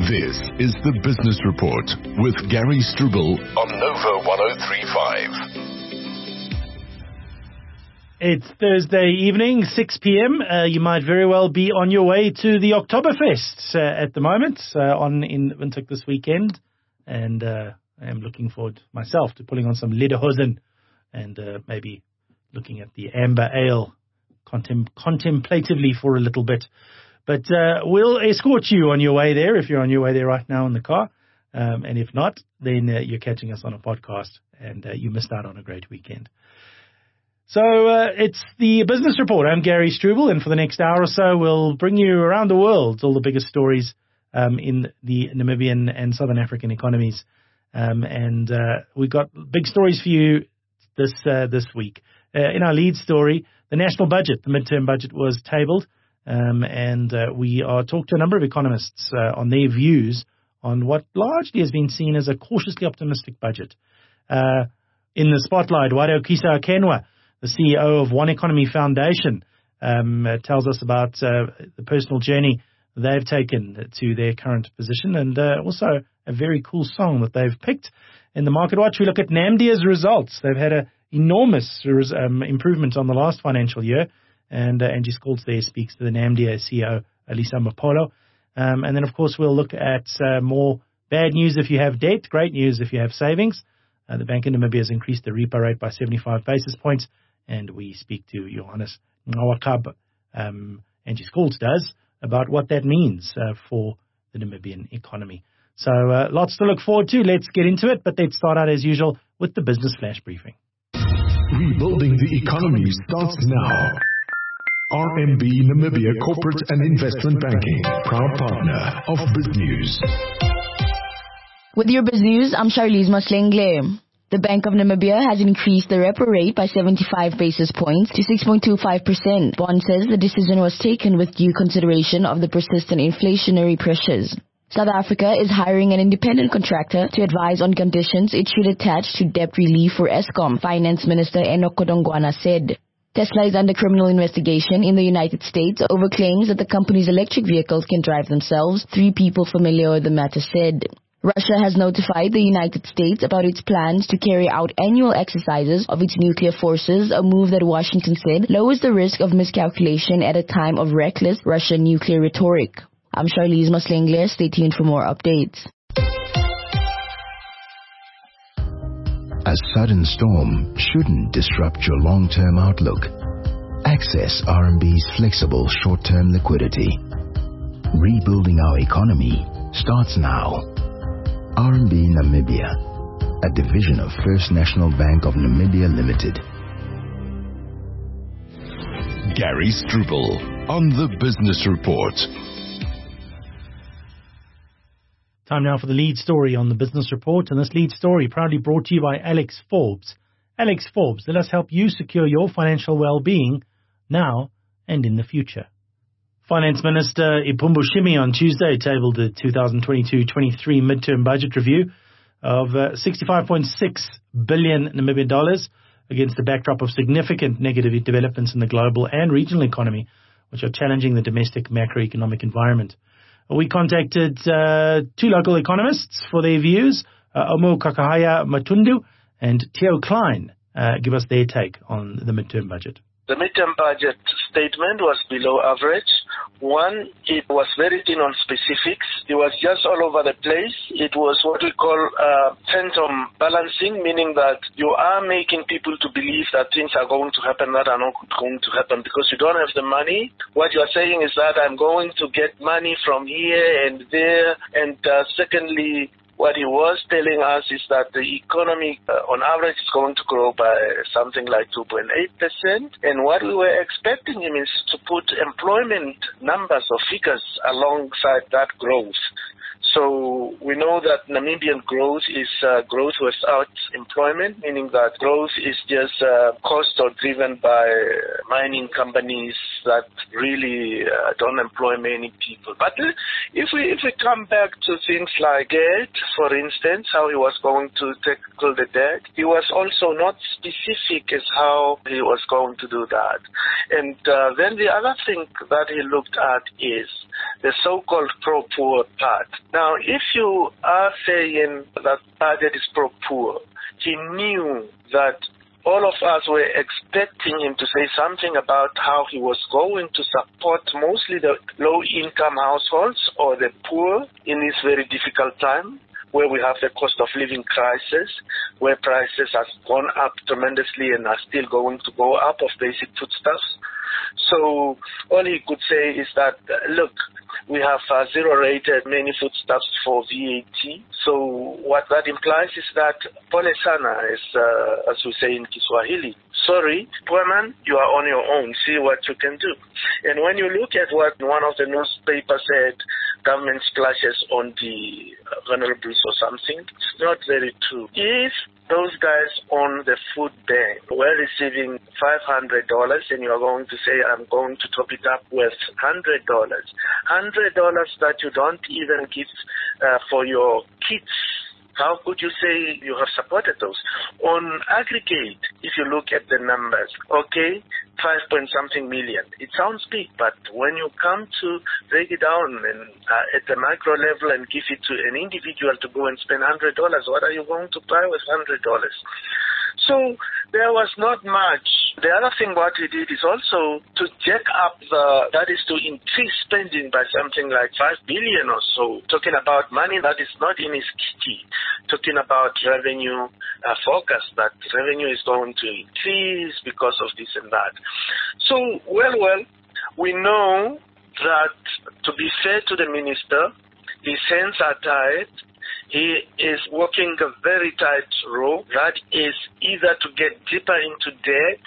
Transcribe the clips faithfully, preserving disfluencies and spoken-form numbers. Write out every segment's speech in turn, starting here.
This is the Business Report with Gary Struble on Nova one oh three point five. It's Thursday evening, six p.m. Uh, you might very well be on your way to the Oktoberfest uh, at the moment uh, on in Windhoek this weekend. And uh, I am looking forward myself to pulling on some lederhosen and uh, maybe looking at the amber ale contem- contemplatively for a little bit. But uh, we'll escort you on your way there if you're on your way there right now in the car. Um, and if not, then uh, you're catching us on a podcast and uh, you missed out on a great weekend. So uh, it's the Business Report. I'm Gary Struble, and for the next hour or so, we'll bring you around the world, all the biggest stories um, in the Namibian and Southern African economies. Um, and uh, we've got big stories for you this uh, this week. Uh, in our lead story, the national budget, the midterm budget, was tabled. Um, and uh, we are talked to a number of economists uh, on their views on what largely has been seen as a cautiously optimistic budget. Uh, in the spotlight, Wado Kisa Akenwa, the C E O of One Economy Foundation, um, uh, tells us about uh, the personal journey they've taken to their current position, and uh, also a very cool song that they've picked. In the Market Watch, we look at NAMDIA's results. They've had an enormous um, improvement on the last financial year. And uh, Angie Skolts there speaks to the NAMDIA C E O, Alisa Mapolo. Um, and then, of course, we'll look at uh, more bad news if you have debt, great news if you have savings. Uh, the Bank of Namibia has increased the repo rate by seventy-five basis points. And we speak to Johannes Nwakab, um, Angie Skolts does, about what that means uh, for the Namibian economy. So uh, lots to look forward to. Let's get into it. But let's start out, as usual, with the Business Flash Briefing. Rebuilding the economy starts now. R M B Namibia Corporate and Investment Banking, proud partner of BizNews. With your BizNews, I'm Charlize Maslengle. The Bank of Namibia has increased the repo rate by seventy-five basis points to six point two five percent. Bond says the decision was taken with due consideration of the persistent inflationary pressures. South Africa is hiring an independent contractor to advise on conditions it should attach to debt relief for Eskom, Finance Minister Enoch Godongwana said. Tesla is under criminal investigation in the United States over claims that the company's electric vehicles can drive themselves, three people familiar with the matter said. Russia has notified the United States about its plans to carry out annual exercises of its nuclear forces, a move that Washington said lowers the risk of miscalculation at a time of reckless Russian nuclear rhetoric. I'm Charlize Maslengle. Stay tuned for more updates. A sudden storm shouldn't disrupt your long-term outlook. Access R M B's flexible short-term liquidity. Rebuilding our economy starts now. R M B Namibia, a division of First National Bank of Namibia Limited. Gary Struble on the Business Report. Time now for the lead story on the Business Report, and this lead story proudly brought to you by Alex Forbes. Alex Forbes, let us help you secure your financial well-being now and in the future. Finance Minister Ipumbu Shimi on Tuesday tabled the two thousand twenty-two twenty-three midterm budget review of uh, sixty-five point six billion Namibian dollars against a backdrop of significant negative developments in the global and regional economy, which are challenging the domestic macroeconomic environment. We contacted uh, two local economists for their views, uh, Omo Kakahaya Matundu and Theo Klein, uh, give us their take on the midterm budget. The midterm budget statement was below average. One, it was very thin on specifics. It was just all over the place. It was what we call uh, phantom balancing, meaning that you are making people to believe that things are going to happen that are not going to happen because you don't have the money. What you are saying is that I'm going to get money from here and there. And uh, secondly, what he was telling us is that the economy, uh, on average, is going to grow by something like two point eight percent. And what we were expecting him is to put employment numbers or figures alongside that growth. So we know that Namibian growth is uh, growth without employment, meaning that growth is just uh, caused or driven by mining companies that really uh, don't employ many people. But if we if we come back to things like debt, for instance, how he was going to tackle the debt, he was also not specific as how he was going to do that. And uh, then the other thing that he looked at is the so-called pro-poor part. Now, if you are saying that budget is pro-poor, he knew that all of us were expecting him to say something about how he was going to support mostly the low-income households or the poor in this very difficult time, where we have the cost of living crisis, where prices have gone up tremendously and are still going to go up of basic foodstuffs. So all he could say is that, uh, look, we have uh, zero-rated many foodstuffs for V A T. So what that implies is that pole sana, is, uh, as we say in Kiswahili, sorry, poor man, you are on your own. See what you can do. And when you look at what one of the newspapers said, government splashes on the vulnerables or something, it's not very true. If those guys on the food bank were receiving five hundred dollars and you are going to say, I'm going to top it up with one hundred dollars, one hundred dollars that you don't even give uh, for your kids, how could you say you have supported those? On aggregate, if you look at the numbers, okay, five point something million. It sounds big, but when you come to break it down and uh, at the micro level and give it to an individual to go and spend one hundred dollars, what are you going to buy with one hundred dollars? So there was not much. The other thing what he did is also to jack up the, that is to increase spending by something like five billion or so, talking about money that is not in his kitty, talking about revenue uh, forecast, that revenue is going to increase because of this and that. So, well, well, we know that, to be fair to the minister, his hands are tied. He is walking a very tight rope, that is either to get deeper into debt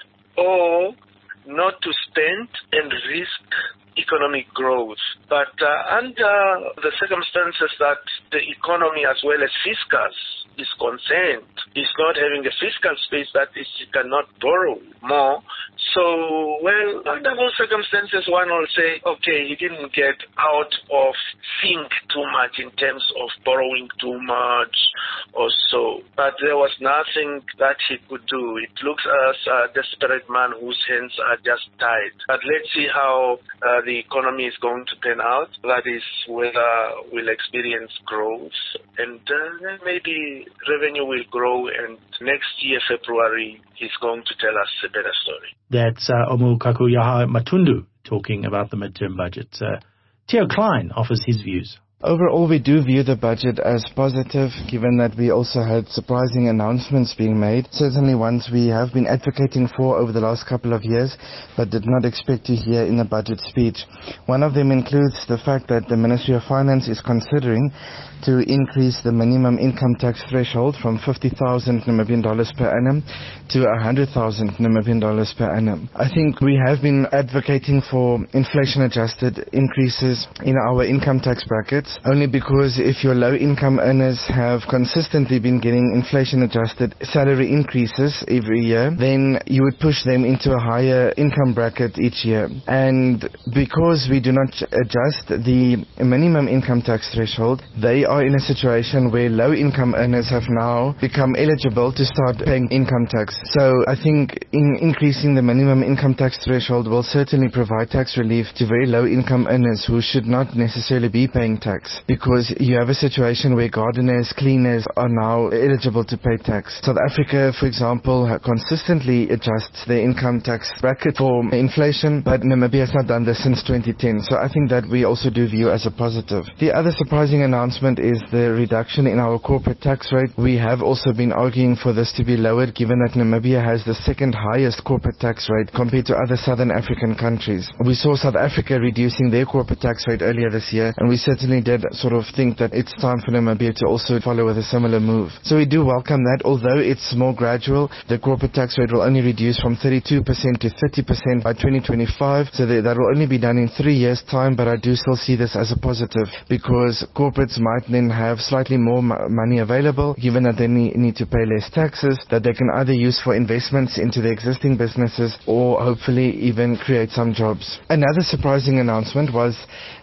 or not to spend and risk economic growth. But uh, under the circumstances that the economy as well as fiscus is concerned, is not having a fiscal space, that is, he cannot borrow more. So, well, under those circumstances, one will say, okay, he didn't get out of sync too much in terms of borrowing too much or so. But there was nothing that he could do. It looks as a desperate man whose hands are just tied. But let's see how uh, the economy is going to pan out. That is whether we'll experience growth, and uh, maybe revenue will grow, and next year, February, he's going to tell us a better story. That's uh, Omukakuyaha Matundu talking about the midterm budget. Uh, Theo Klein offers his views. Overall, we do view the budget as positive, given that we also had surprising announcements being made. Certainly ones we have been advocating for over the last couple of years, but did not expect to hear in the budget speech. One of them includes the fact that the Ministry of Finance is considering to increase the minimum income tax threshold from fifty thousand Namibian dollars per annum to one hundred thousand Namibian dollars per annum. I think we have been advocating for inflation-adjusted increases in our income tax brackets, only because if your low-income earners have consistently been getting inflation-adjusted salary increases every year, then you would push them into a higher income bracket each year. And because we do not adjust the minimum income tax threshold, they are in a situation where low-income earners have now become eligible to start paying income tax. So I think in increasing the minimum income tax threshold will certainly provide tax relief to very low-income earners who should not necessarily be paying tax, because you have a situation where gardeners, cleaners are now eligible to pay tax. South Africa, for example, consistently adjusts their income tax bracket for inflation, but Namibia has not done this since twenty ten. So I think that we also do view as a positive. The other surprising announcement is the reduction in our corporate tax rate. We have also been arguing for this to be lowered, given that Namibia has the second highest corporate tax rate compared to other southern African countries. We saw South Africa reducing their corporate tax rate earlier this year, and we certainly did sort of think that it's time for Namibia to also follow with a similar move. So we do welcome that, although it's more gradual. The corporate tax rate will only reduce from thirty-two percent to thirty percent by twenty twenty-five, so that, that will only be done in three years' time, but I do still see this as a positive, because corporates might then have slightly more m- money available, given that they need, need to pay less taxes, that they can either use for investments into their existing businesses or hopefully even create some jobs. Another surprising announcement was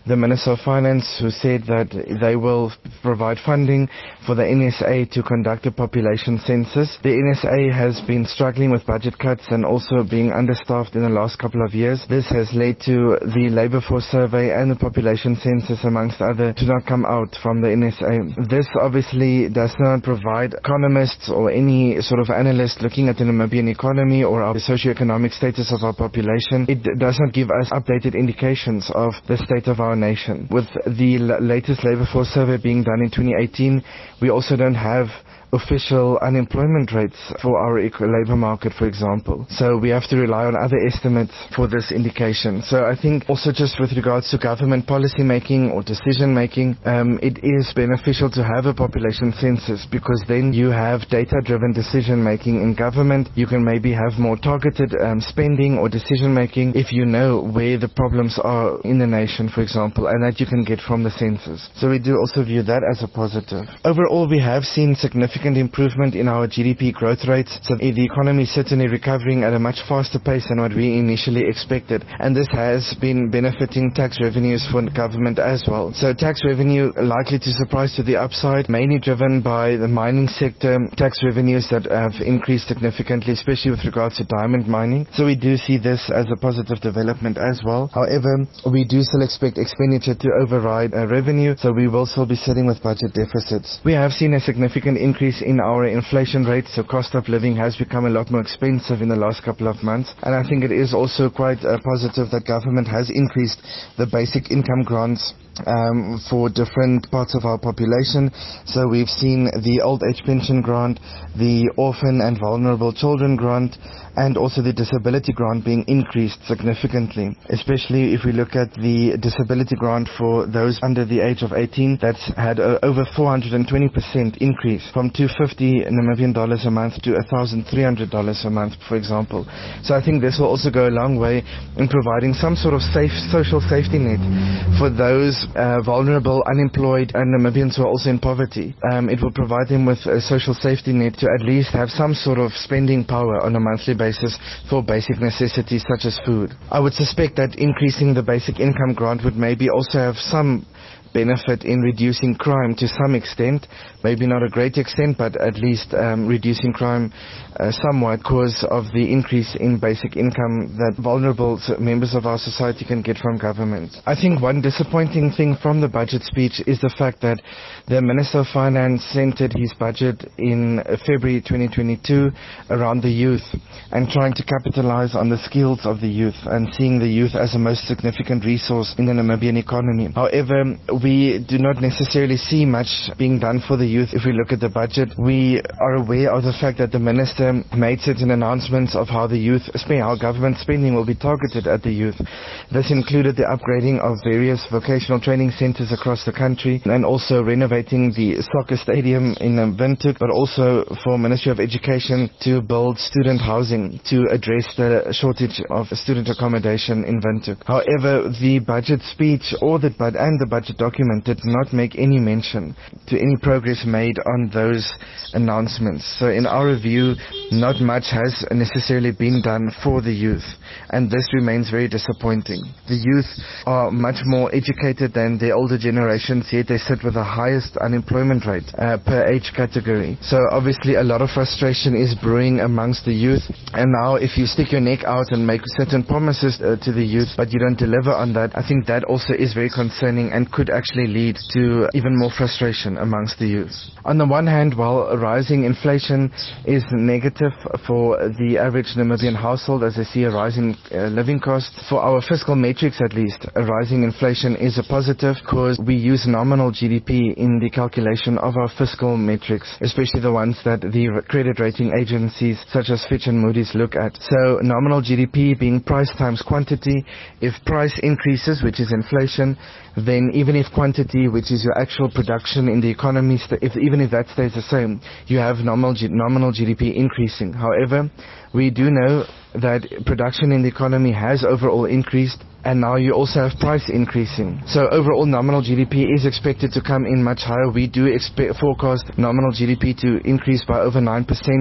the Minister of Finance, who said that they will provide funding for the N S A to conduct a population census. The N S A has been struggling with budget cuts and also being understaffed in the last couple of years. This has led to the Labour Force Survey and the population census, amongst other, to not come out from the N S A. This obviously does not provide economists or any sort of analyst looking at the Namibian economy or our socio-economic status of our population. It does not give us updated indications of the state of our nation. With the l- latest Labour Force Survey being done in twenty eighteen, we also don't have official unemployment rates for our labour market, for example. So we have to rely on other estimates for this indication. So I think also just with regards to government policy making or decision making, um, it is beneficial to have a population census, because then you have data-driven decision making in government. You can maybe have more targeted um, spending or decision making if you know where the problems are in the nation, for example, and that you can get from the census. So we do also view that as a positive. Overall, we have seen significant improvement in our G D P growth rates, so the economy is certainly recovering at a much faster pace than what we initially expected, and this has been benefiting tax revenues for the government as well. So tax revenue likely to surprise to the upside, mainly driven by the mining sector tax revenues that have increased significantly, especially with regards to diamond mining. So we do see this as a positive development as well. However, we do still expect expenditure to override uh, revenue, so we will still be sitting with budget deficits. We have seen a significant increase in our inflation rates, so cost of living has become a lot more expensive in the last couple of months, and I think it is also quite uh, positive that government has increased the basic income grants Um, for different parts of our population. So we've seen the old age pension grant, the orphan and vulnerable children grant, and also the disability grant being increased significantly, especially if we look at the disability grant for those under the age of eighteen. That's had a, over four hundred twenty percent increase, from two hundred fifty Namibian dollars a month to one thousand three hundred dollars a month, for example. So I think this will also go a long way in providing some sort of safe social safety net for those Uh, vulnerable, unemployed, and Namibians who are also in poverty. Um, it will provide them with a social safety net to at least have some sort of spending power on a monthly basis for basic necessities such as food. I would suspect that increasing the basic income grant would maybe also have some benefit in reducing crime to some extent, maybe not a great extent, but at least um, reducing crime uh, somewhat because of the increase in basic income that vulnerable members of our society can get from government. I think one disappointing thing from the budget speech is the fact that the Minister of Finance centered his budget in February twenty twenty-two around the youth and trying to capitalize on the skills of the youth and seeing the youth as the most significant resource in the Namibian economy. However, we do not necessarily see much being done for the youth. If we look at the budget, we are aware of the fact that the Minister made certain announcements of how the youth, how government spending will be targeted at the youth. This included the upgrading of various vocational training centers across the country and also renovating the soccer stadium in Windhoek, but also for Ministry of Education to build student housing to address the shortage of student accommodation in Windhoek. However, the budget speech or the bud and the budget document did not make any mention to any progress made on those announcements. So in our view, not much has necessarily been done for the youth, and this remains very disappointing. The youth are much more educated than the older generations, yet they sit with the highest unemployment rate uh, per age category. So obviously a lot of frustration is brewing amongst the youth, and now if you stick your neck out and make certain promises uh, to the youth but you don't deliver on that, I think that also is very concerning and could actually lead to even more frustration amongst the youth. On the one hand, while rising inflation is negative for the average Namibian household, as they see a rising uh, living cost, for our fiscal metrics at least, a rising inflation is a positive because we use nominal G D P in the calculation of our fiscal metrics, especially the ones that the credit rating agencies such as Fitch and Moody's look at. So nominal G D P being price times quantity. If price increases, which is inflation, then even if quantity, which is your actual production in the economy, if even if that stays the same, you have nominal G- nominal G D P increasing. However, we do know that production in the economy has overall increased, and now you also have price increasing. So overall nominal G D P is expected to come in much higher. We do expect forecast nominal G D P to increase by over nine percent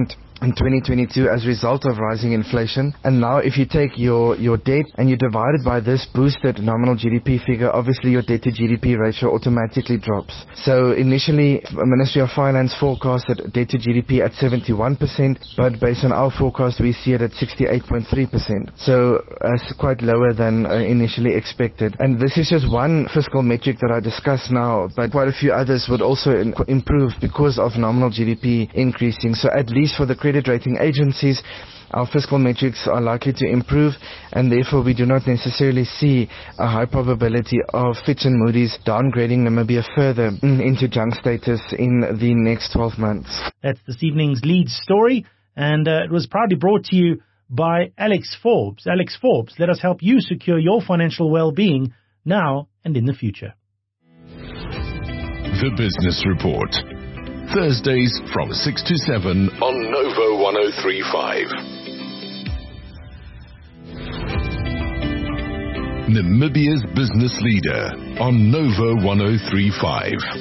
in twenty twenty-two as a result of rising inflation. And now if you take your, your debt and you divide it by this boosted nominal G D P figure, obviously your debt to G D P ratio automatically drops. So initially, the Ministry of Finance forecasted debt to G D P at seventy-one percent, but based on our forecast, we see it at sixty-eight point three percent. So it's uh, quite lower than uh, initially expected. And this is just one fiscal metric that I discussed now, but quite a few others would also in- improve because of nominal G D P increasing. So at least for the credit rating agencies, our fiscal metrics are likely to improve, and therefore we do not necessarily see a high probability of Fitch and Moody's downgrading Namibia further into junk status in the next twelve months. That's this evening's lead story, and uh, it was proudly brought to you by Alex Forbes. Alex Forbes, let us help you secure your financial well-being now and in the future. The Business Report. Thursdays from six to seven on Novo one oh three point five. Namibia's business leader on Novo one oh three point five.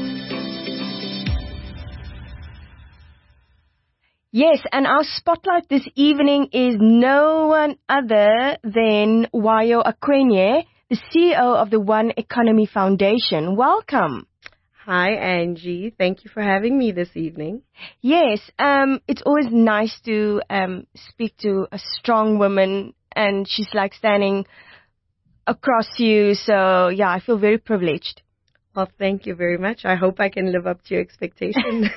Yes, and our spotlight this evening is no one other than Wayo Akwenye, the C E O of the One Economy Foundation. Welcome. Hi, Angie. Thank you for having me this evening. Yes, um, it's always nice to um, speak to a strong woman, and she's like standing across you. So, yeah, I feel very privileged. Well, thank you very much. I hope I can live up to your expectation.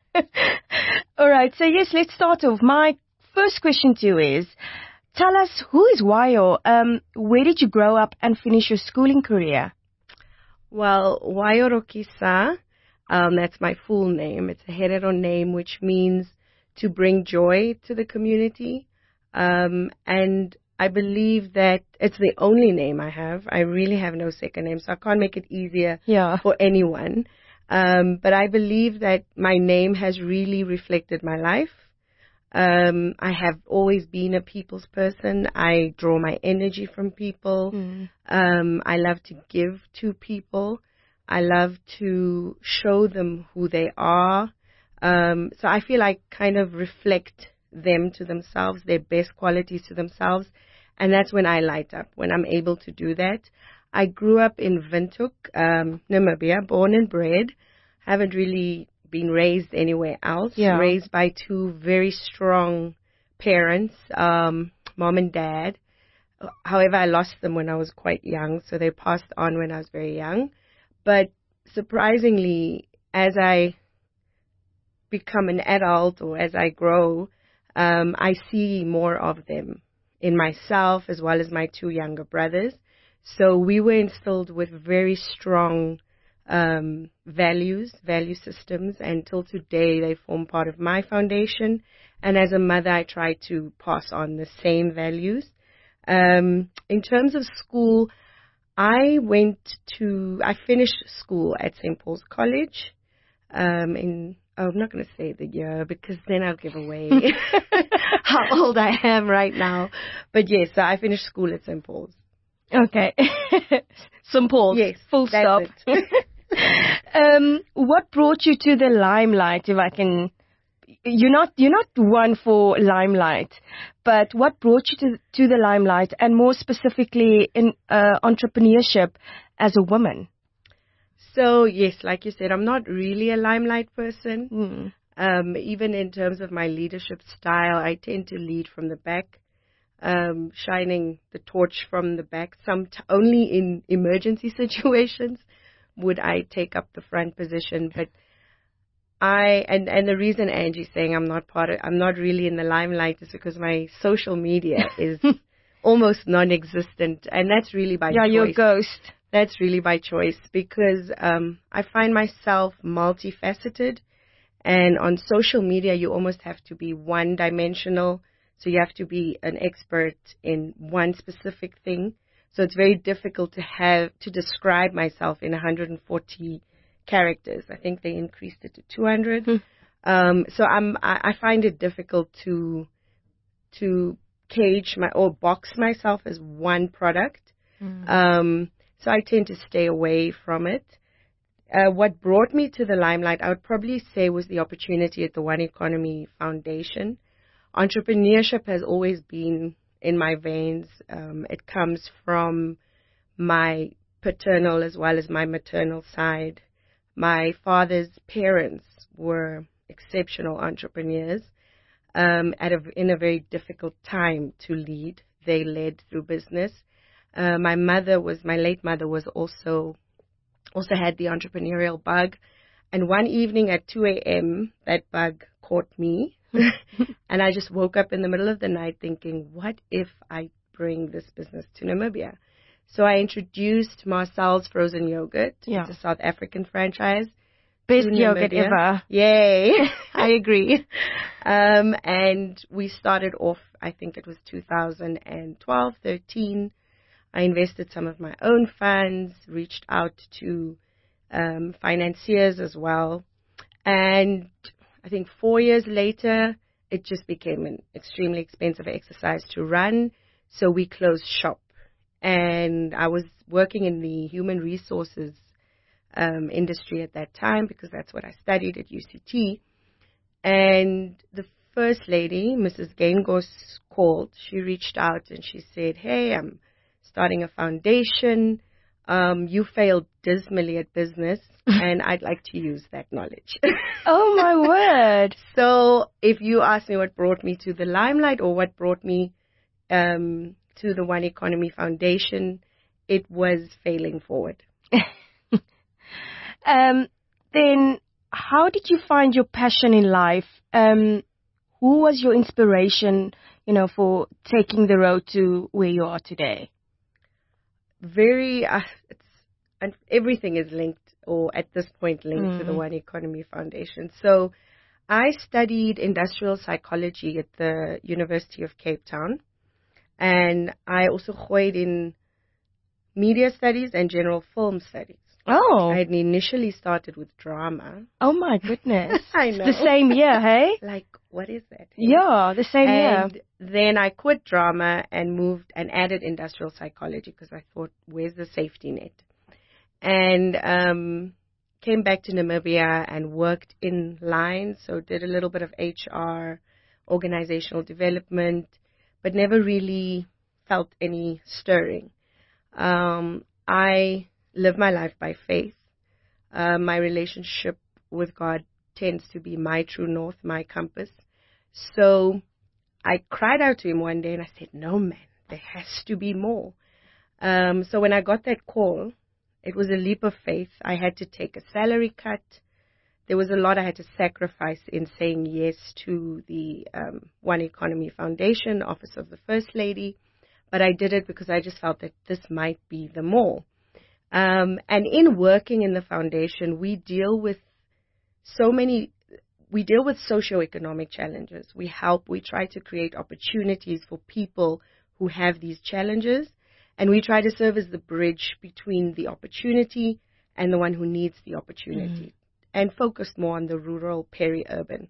All right. So, yes, let's start off. My first question to you is, tell us, who is Wayo? Um, where did you grow up and finish your schooling career? Well, Wayo Rokisa, um, that's my full name. It's a Herero name, which means to bring joy to the community. Um, and I believe that it's the only name I have. I really have no second name, so I can't make it easier yeah. for anyone. Um, but I believe that my name has really reflected my life. Um, I have always been a people's person. I draw my energy from people. Mm. Um, I love to give to people. I love to show them who they are. Um, so I feel I kind of reflect them to themselves, their best qualities to themselves. And that's when I light up, when I'm able to do that. I grew up in Windhoek, um, Namibia, born and bred. Haven't really been raised anywhere else. Yeah. Raised by two very strong parents, um, mom and dad. However, I lost them when I was quite young, so they passed on when I was very young. But surprisingly, as I become an adult or as I grow, um, I see more of them in myself as well as my two younger brothers. So we were instilled with very strong um, values, value systems, and till today they form part of my foundation. And as a mother, I try to pass on the same values. Um, in terms of school, I went to, I finished school at Saint Paul's College um, in, oh, I'm not going to say the year because then I'll give away how old I am right now. But yes, so I finished school at Saint Paul's. Okay. Saint Paul's. Yes. Full stop. um, what brought you to the limelight, if I can? You're not, you're not one for limelight, but what brought you to, to the limelight, and more specifically in uh, entrepreneurship as a woman? So, yes, like you said, I'm not really a limelight person. Mm. Um, even in terms of my leadership style, I tend to lead from the back, um, shining the torch from the back. Some t- only in emergency situations would I take up the front position, but I and, and the reason Angie's saying I'm not part of, I'm not really in the limelight is because my social media is almost non-existent, and that's really by yeah, choice. Yeah, you're a ghost. That's really by choice because um, I find myself multifaceted, and on social media you almost have to be one-dimensional, so you have to be an expert in one specific thing. So it's very difficult to have to describe myself in one hundred forty characters. I think they increased it to two hundred. Hmm. Um, so I'm, I, I find it difficult to to cage my or box myself as one product. Mm. Um, so I tend to stay away from it. Uh, what brought me to the limelight, I would probably say, was the opportunity at the One Economy Foundation. entrepreneurship has always been in my veins. Um, it comes from my paternal as well as my maternal side. My father's parents were exceptional entrepreneurs um, at a, in a very difficult time to lead. They led through business. Uh, my mother was, my late mother was also, also had the entrepreneurial bug. And one evening at two a.m., that bug caught me. And I just woke up in the middle of the night thinking, what if I bring this business to Namibia? So I introduced Marcel's Frozen Yogurt. Yeah. It's a South African franchise. Best yogurt ever. Yay. I agree. Um, and we started off, I think it was two thousand twelve, thirteen. I invested some of my own funds, reached out to um, financiers as well. And I think four years later, it just became an extremely expensive exercise to run. So we closed shop. And I was working in the human resources um, industry at that time because that's what I studied at U C T. And the first lady, Missus Gaingos, called. She reached out and she said, hey, I'm starting a foundation. Um, you failed dismally at business, and I'd like to use that knowledge. Oh, my word. So if you ask me what brought me to the limelight or what brought me um, to the One Economy Foundation, it was failing forward. um, then how did you find your passion in life? Um, who was your inspiration, you know, for taking the road to where you are today? Very, uh, it's, and everything is linked, or at this point linked mm. to the One Economy Foundation. So I studied industrial psychology at the University of Cape Town. And I also gooied in media studies and general film studies. Oh. I had initially started with drama. Oh, my goodness. I know. The same year, hey? Like, what is that? Yeah, the same and year. Then I quit drama and moved and added industrial psychology because I thought, where's the safety net? And um, came back to Namibia and worked in line. So did a little bit of H R, organizational development, but never really felt any stirring. Um, I live my life by faith. Uh, my relationship with God tends to be my true north, my compass. So I cried out to him one day and I said, no, man, there has to be more. Um, so when I got that call, it was a leap of faith. I had to take a salary cut. There was a lot I had to sacrifice in saying yes to the um, One Economy Foundation, Office of the First Lady. But I did it because I just felt that this might be the more. Um, and in working in the foundation, we deal with so many, we deal with socioeconomic challenges. We help, we try to create opportunities for people who have these challenges. And we try to serve as the bridge between the opportunity and the one who needs the opportunity. Mm. And focus more on the rural, peri-urban.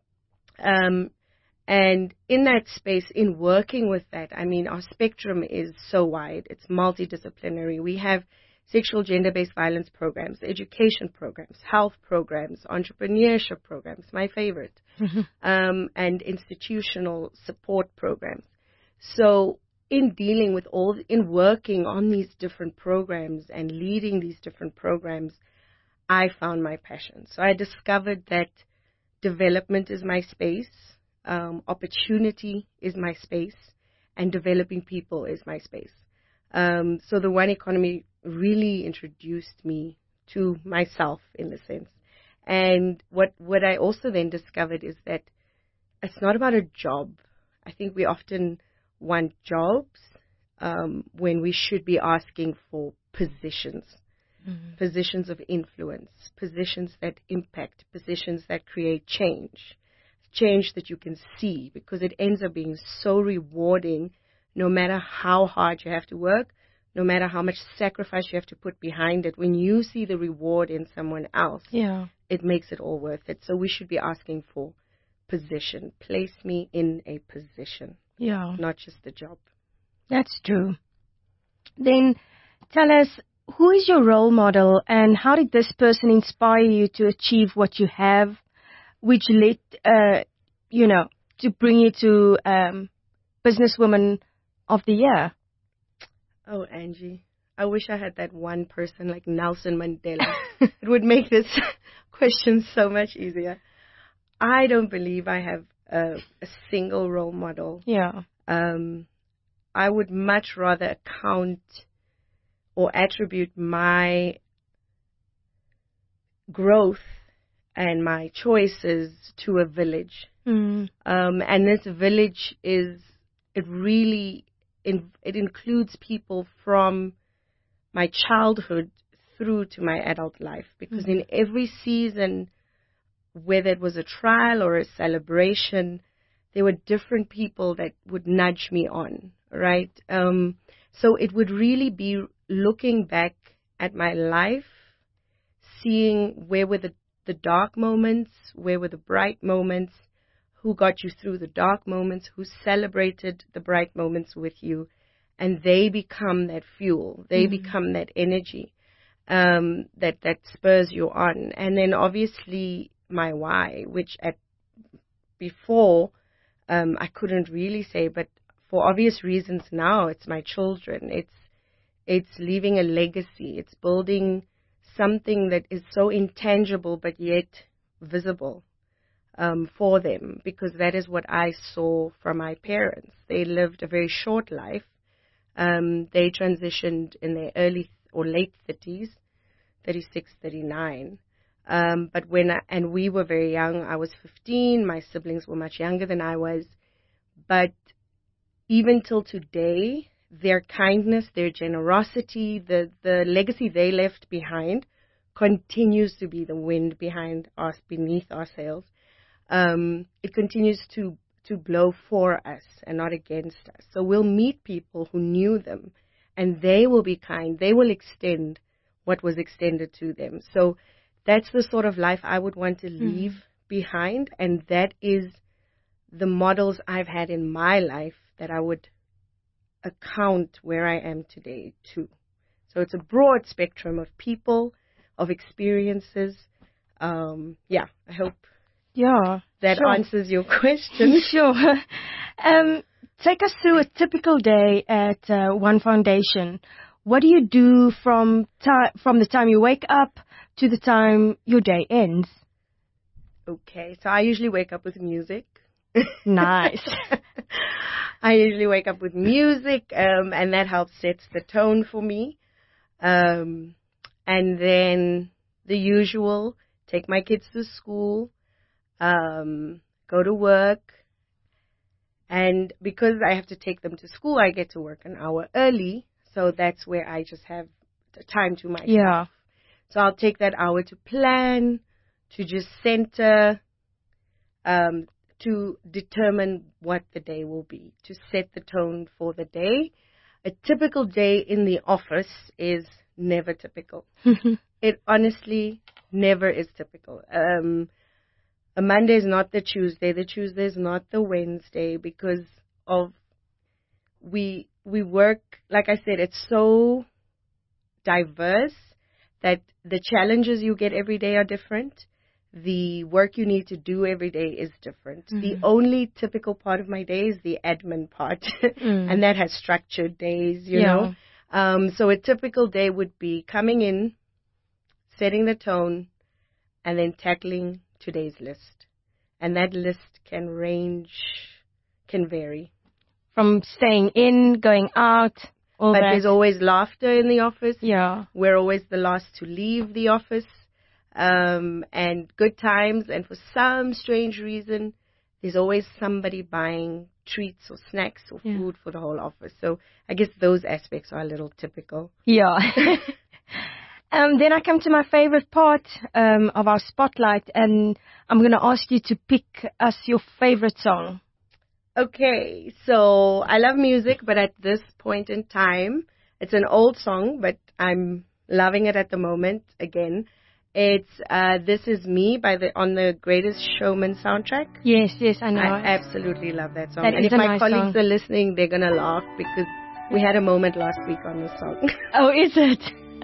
Um, and in that space, in working with that, I mean, our spectrum is so wide. It's multidisciplinary. We have sexual gender-based violence programs, education programs, health programs, entrepreneurship programs, my favorite, mm-hmm. um, and institutional support programs. So in dealing with all, in working on these different programs and leading these different programs, I found my passion. So I discovered that development is my space, um, opportunity is my space, and developing people is my space. Um, so the One Economy really introduced me to myself in a sense. And what, what I also then discovered is that it's not about a job. I think we often want jobs um, when we should be asking for positions. Mm-hmm. Positions of influence, positions that impact, positions that create change, change that you can see, because it ends up being so rewarding no matter how hard you have to work, no matter how much sacrifice you have to put behind it. When you see the reward in someone else, yeah. it makes it all worth it. So we should be asking for position. Place me in a position, yeah, not just a job. That's true. Then tell us, who is your role model and how did this person inspire you to achieve what you have, which led, uh, you know, to bring you to um, Businesswoman of the Year? Oh, Angie, I wish I had that one person like Nelson Mandela. It would make this question so much easier. I don't believe I have a, a single role model. Yeah. Um, I would much rather account or attribute my growth and my choices to a village. Mm. Um, and this village is, it really, in, it includes people from my childhood through to my adult life. Because mm. in every season, whether it was a trial or a celebration, there were different people that would nudge me on, right? Um, so it would really be looking back at my life, seeing where were the, the dark moments, where were the bright moments, who got you through the dark moments, who celebrated the bright moments with you, and they become that fuel, they mm-hmm. become that energy um, that, that spurs you on. And then obviously my why, which at before um, I couldn't really say, but for obvious reasons now, it's my children. It's it's leaving a legacy. It's building something that is so intangible but yet visible um, for them, because that is what I saw from my parents. They lived a very short life. Um, they transitioned in their early or late thirties, thirty-six, thirty-nine. Um, but when I, and we were very young. I was fifteen. My siblings were much younger than I was. But even till today, their kindness, their generosity, the, the legacy they left behind continues to be the wind behind us, beneath our sails. Um, it continues to, to blow for us and not against us. So we'll meet people who knew them, and they will be kind. They will extend what was extended to them. So that's the sort of life I would want to leave mm. behind, and that is the models I've had in my life that I would account where I am today to. So it's a broad spectrum of people, of experiences. Um, yeah, I hope yeah, that sure. answers your question. Sure. Um, take us through a typical day at uh, One Foundation. What do you do from ti- from the time you wake up to the time your day ends? Okay, so I usually wake up with music. Nice. I usually wake up with music, um, and that helps set the tone for me. Um, and then the usual, take my kids to school, um, go to work. And because I have to take them to school, I get to work an hour early. So that's where I just have the time to myself. Yeah. So I'll take that hour to plan, to just center, um, to determine what the day will be, to set the tone for the day. A typical day in the office is never typical. It honestly never is typical. Um, a Monday is not the Tuesday. The Tuesday is not the Wednesday, because of we we work, like I said, it's so diverse that the challenges you get every day are different. The work you need to do every day is different. Mm. The only typical part of my day is the admin part, mm. and that has structured days, you yeah. know. Um, so a typical day would be coming in, setting the tone, and then tackling today's list. And that list can range, can vary. From staying in, going out, all but that. There's always laughter in the office. Yeah. We're always the last to leave the office. Um, and good times, and for some strange reason, there's always somebody buying treats or snacks or yeah. food for the whole office. So I guess those aspects are a little typical. Yeah. um, then I come to my favorite part um, of our spotlight, and I'm going to ask you to pick us your favorite song. Okay, so I love music, but at this point in time, it's an old song, but I'm loving it at the moment again. It's uh, This Is Me by the on the Greatest Showman soundtrack. Yes, yes, I know. I absolutely love that song. That and is if a my nice colleagues song. are listening, they're going to laugh because we had a moment last week on this song. Oh, is it?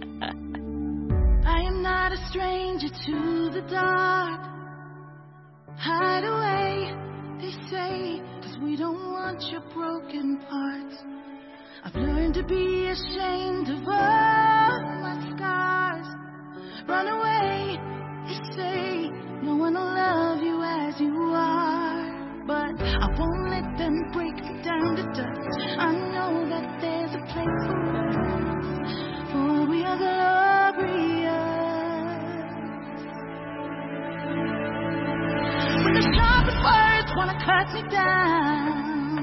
I am not a stranger to the dark. Hide away they say, 'cause we don't want your broken parts. I've learned to be ashamed of all my scars. Run away, they say, no one will love you as you are. But I won't let them break me down to dust. I know that there's a place for us, for we are glorious. When the sharpest words wanna cut me down,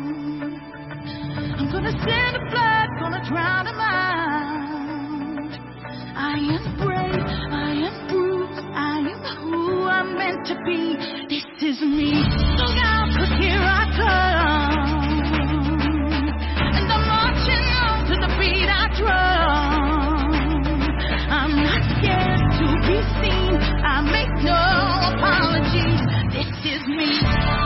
I'm gonna send the blood, gonna drown them out. I am brave, I am bruised, I am who I'm meant to be. This is me. Look out, 'cause here I come, and I'm marching on to the beat I drum. I'm not scared to be seen, I make no apologies. This is me.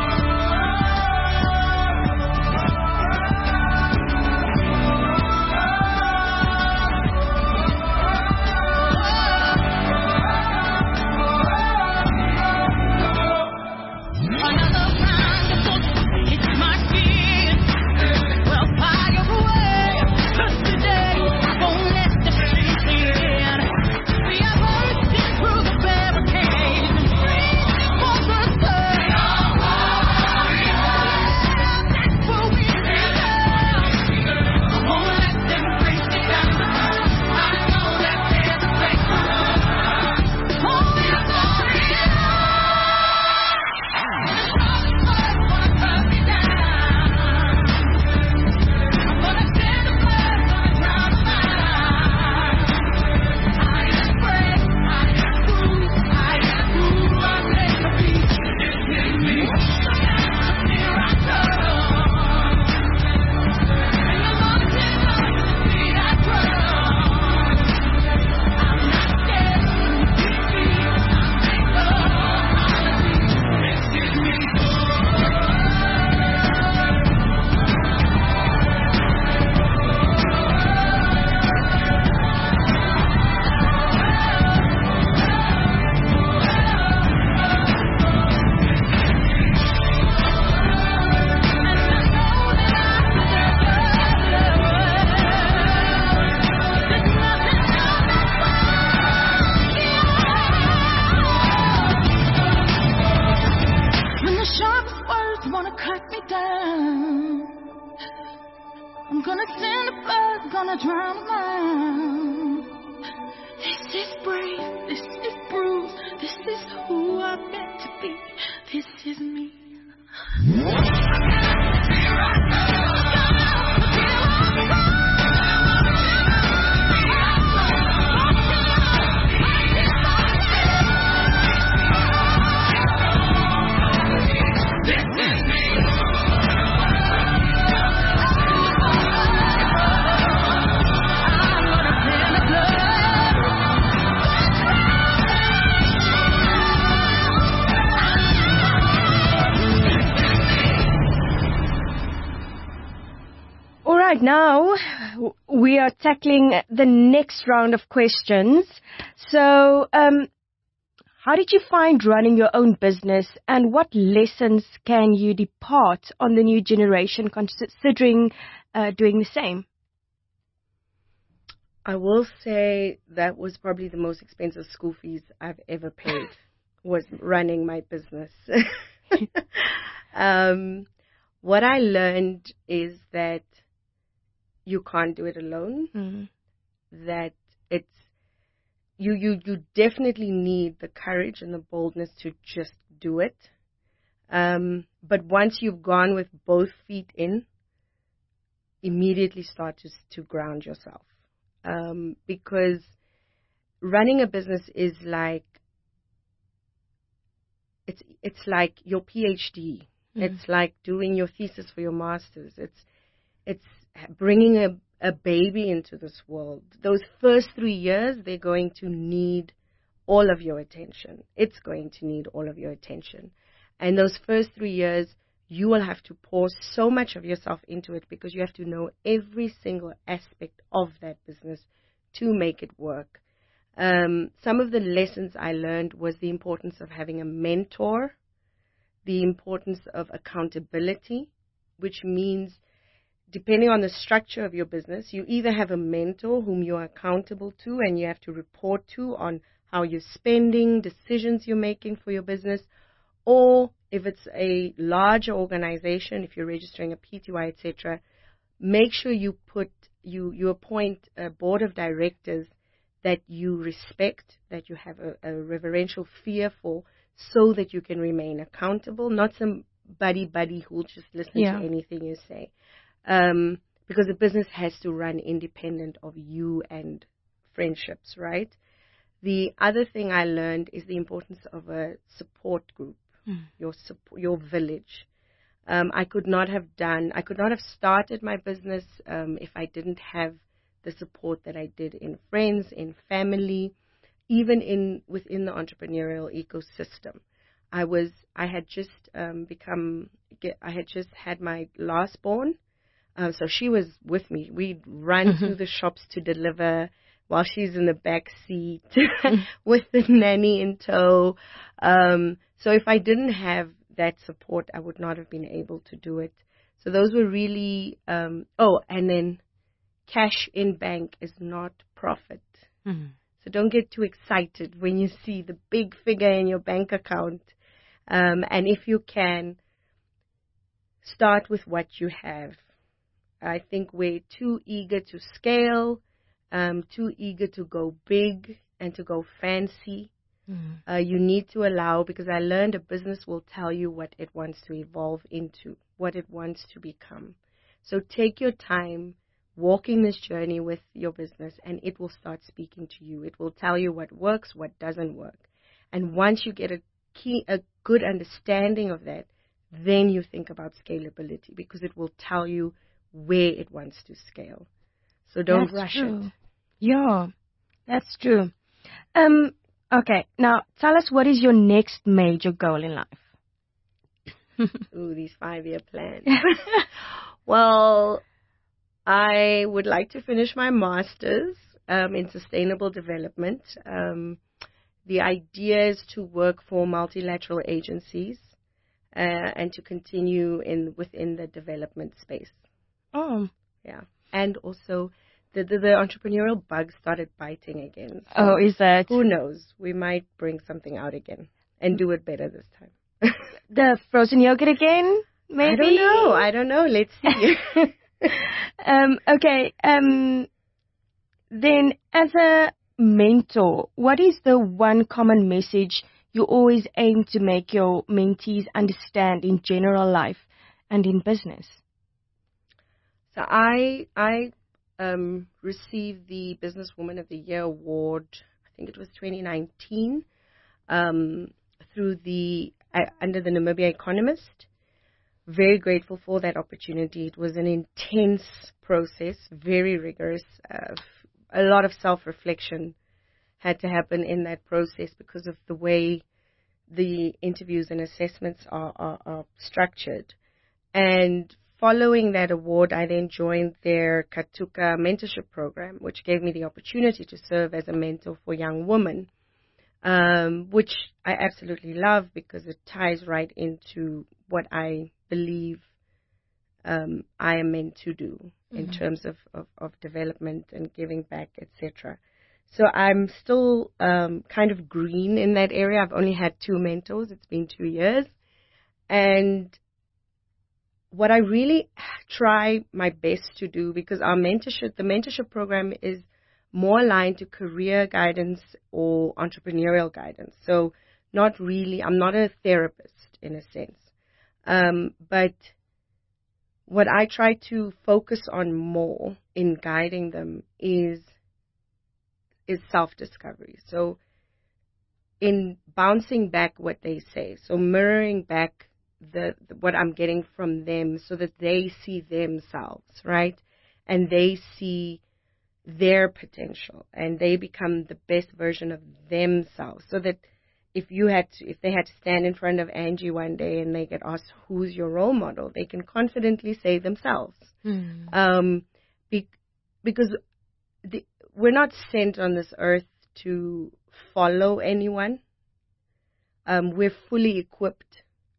Now, we are tackling the next round of questions. So, um, how did you find running your own business, and what lessons can you depart on the new generation considering uh, doing the same? I will say that was probably the most expensive school fees I've ever paid, was running my business. um, what I learned is that you can't do it alone. Mm-hmm. That it's you, you, you definitely need the courage and the boldness to just do it. Um, but once you've gone with both feet in, immediately start to to ground yourself, um, because running a business is like it's it's like your PhD. Mm-hmm. It's like doing your thesis for your master's. It's it's bringing a, a baby into this world. Those first three years, they're going to need all of your attention. It's going to need all of your attention. And those first three years, you will have to pour so much of yourself into it because you have to know every single aspect of that business to make it work. Um, some of the lessons I learned was the importance of having a mentor the importance of accountability, which means depending on the structure of your business, you either have a mentor whom you are accountable to and you have to report to on how you're spending, decisions you're making for your business, or if it's a larger organization, if you're registering a P T Y, et cetera, make sure you put you you appoint a board of directors that you respect, that you have a, a reverential fear for, so that you can remain accountable, not some buddy buddy who'll just listen Yeah. to anything you say. Um, because the business has to run independent of you and friendships, right? The other thing I learned is the importance of a support group, mm. your support, your village. Um, I could not have done, I could not have started my business um, if I didn't have the support that I did in friends, in family, even in within the entrepreneurial ecosystem. I was, I had just um, become, I had just had my last born. Um, so she was with me. We'd run mm-hmm. to the shops to deliver while she's in the back seat with the nanny in tow. Um, so if I didn't have that support, I would not have been able to do it. So those were really, um, oh, and then cash in bank is not profit. Mm-hmm. So don't get too excited when you see the big figure in your bank account. Um, and if you can, start with what you have. I think we're too eager to scale, um, too eager to go big and to go fancy. Mm. Uh, you need to allow, because I learned a business will tell you what it wants to evolve into, what it wants to become. So take your time walking this journey with your business, and it will start speaking to you. It will tell you what works, what doesn't work. And once you get a key, a good understanding of that, then you think about scalability, because it will tell you where it wants to scale. So don't that's rush true. it. Yeah, that's true. Um, okay, now tell us, what is your next major goal in life? Ooh, these five-year plans. Well, I would like to finish my master's um, in sustainable development. Um, the idea is to work for multilateral agencies uh, and to continue in within the development space. Oh. Yeah. And also, the, the, the entrepreneurial bug started biting again. So oh, is that? Who knows? We might bring something out again and do it better this time. The frozen yogurt again, maybe? I don't know. I don't know. Let's see. um, okay. Um, then, as a mentor, what is the one common message you always aim to make your mentees understand in general life and in business? So I I um, received the Businesswoman of the Year award, I think it was twenty nineteen, um, through the uh, under the Namibia Economist. Very grateful for that opportunity. It was an intense process, very rigorous. Uh, a lot of self-reflection had to happen in that process because of the way the interviews and assessments are, are, are structured. And following that award, I then joined their Katuka mentorship program, which gave me the opportunity to serve as a mentor for young women, um, which I absolutely love because it ties right into what I believe um, I am meant to do mm-hmm. in terms of, of, of development and giving back, et cetera. So I'm still um, kind of green in that area. I've only had two mentors. It's been two years. And what I really try my best to do, because our mentorship, the mentorship program is more aligned to career guidance or entrepreneurial guidance. So not really, I'm not a therapist in a sense. Um, but what I try to focus on more in guiding them is is self-discovery. So in bouncing back what they say, so mirroring back the, the what I'm getting from them so that they see themselves, right? And they see their potential and they become the best version of themselves, so that if you had to, if they had to stand in front of Angie one day and they get asked who's your role model, they can confidently say themselves. Mm. Um, be, because the, we're not sent on this earth to follow anyone. Um, we're fully equipped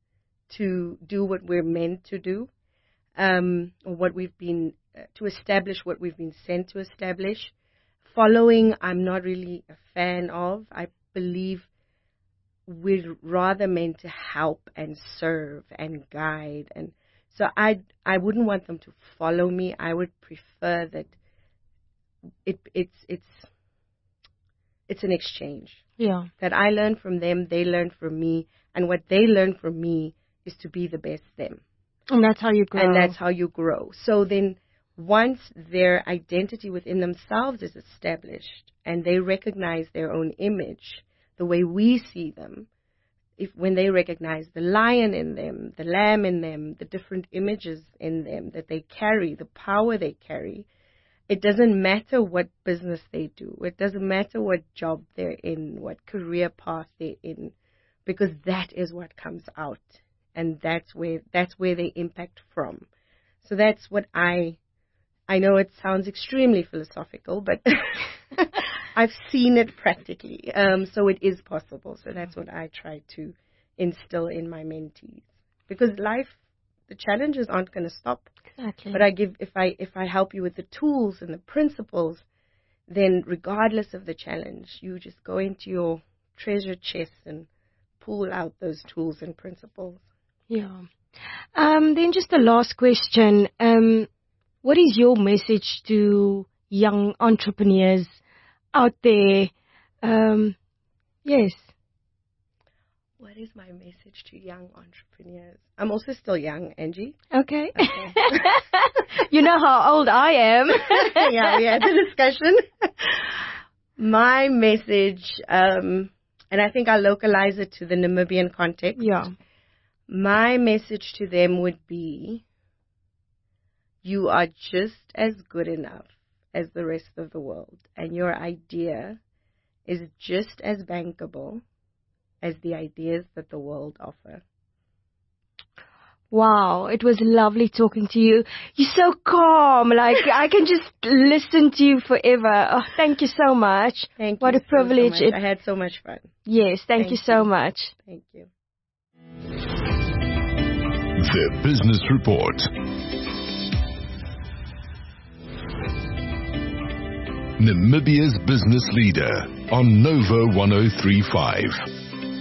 to do what we're meant to do, um, or what we've been, uh, to establish what we've been sent to establish. Following, I'm not really a fan of. I believe we're rather meant to help and serve and guide. And so I, I wouldn't want them to follow me. I would prefer that it, it's, it's, it's an exchange. Yeah. That I learn from them, they learn from me, and what they learn from me is to be the best them. And that's how you grow. And that's how you grow. So then once their identity within themselves is established and they recognize their own image, the way we see them, if when they recognize the lion in them, the lamb in them, the different images in them that they carry, the power they carry, it doesn't matter what business they do. It doesn't matter what job they're in, what career path they're in, because that is what comes out, and that's where that's where they impact from. So that's what I. I know it sounds extremely philosophical, but I've seen it practically. Um, so it is possible. So that's what I try to instill in my mentees, because life, the challenges aren't going to stop. Exactly. But I give if I if I help you with the tools and the principles, then regardless of the challenge, you just go into your treasure chest and pull out those tools and principles. Yeah. Um, then just the last question. Um, what is your message to young entrepreneurs out there? Um, yes. What is my message to young entrepreneurs? I'm also still young, Angie. Okay. okay. You know how old I am. Yeah, we had the discussion. My message, um, and I think I'll localize it to the Namibian context. Yeah. My message to them would be, you are just as good enough as the rest of the world, and your idea is just as bankable as the ideas that the world offer. Wow, it was lovely talking to you. You're so calm. Like, I can just listen to you forever. Oh, thank you so much. Thank what you. What a privilege. So, so I had so much fun. Yes, thank, thank you so you. much. Thank you. The Business Report. Namibia's business leader on Nova one oh three point five.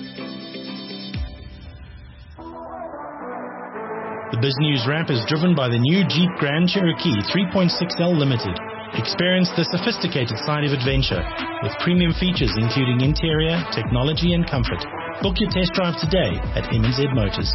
The BizNews Wrap is driven by the new Jeep Grand Cherokee three point six L Limited. Experience the sophisticated side of adventure with premium features including interior, technology and comfort. Book your test drive today at M N Z Motors.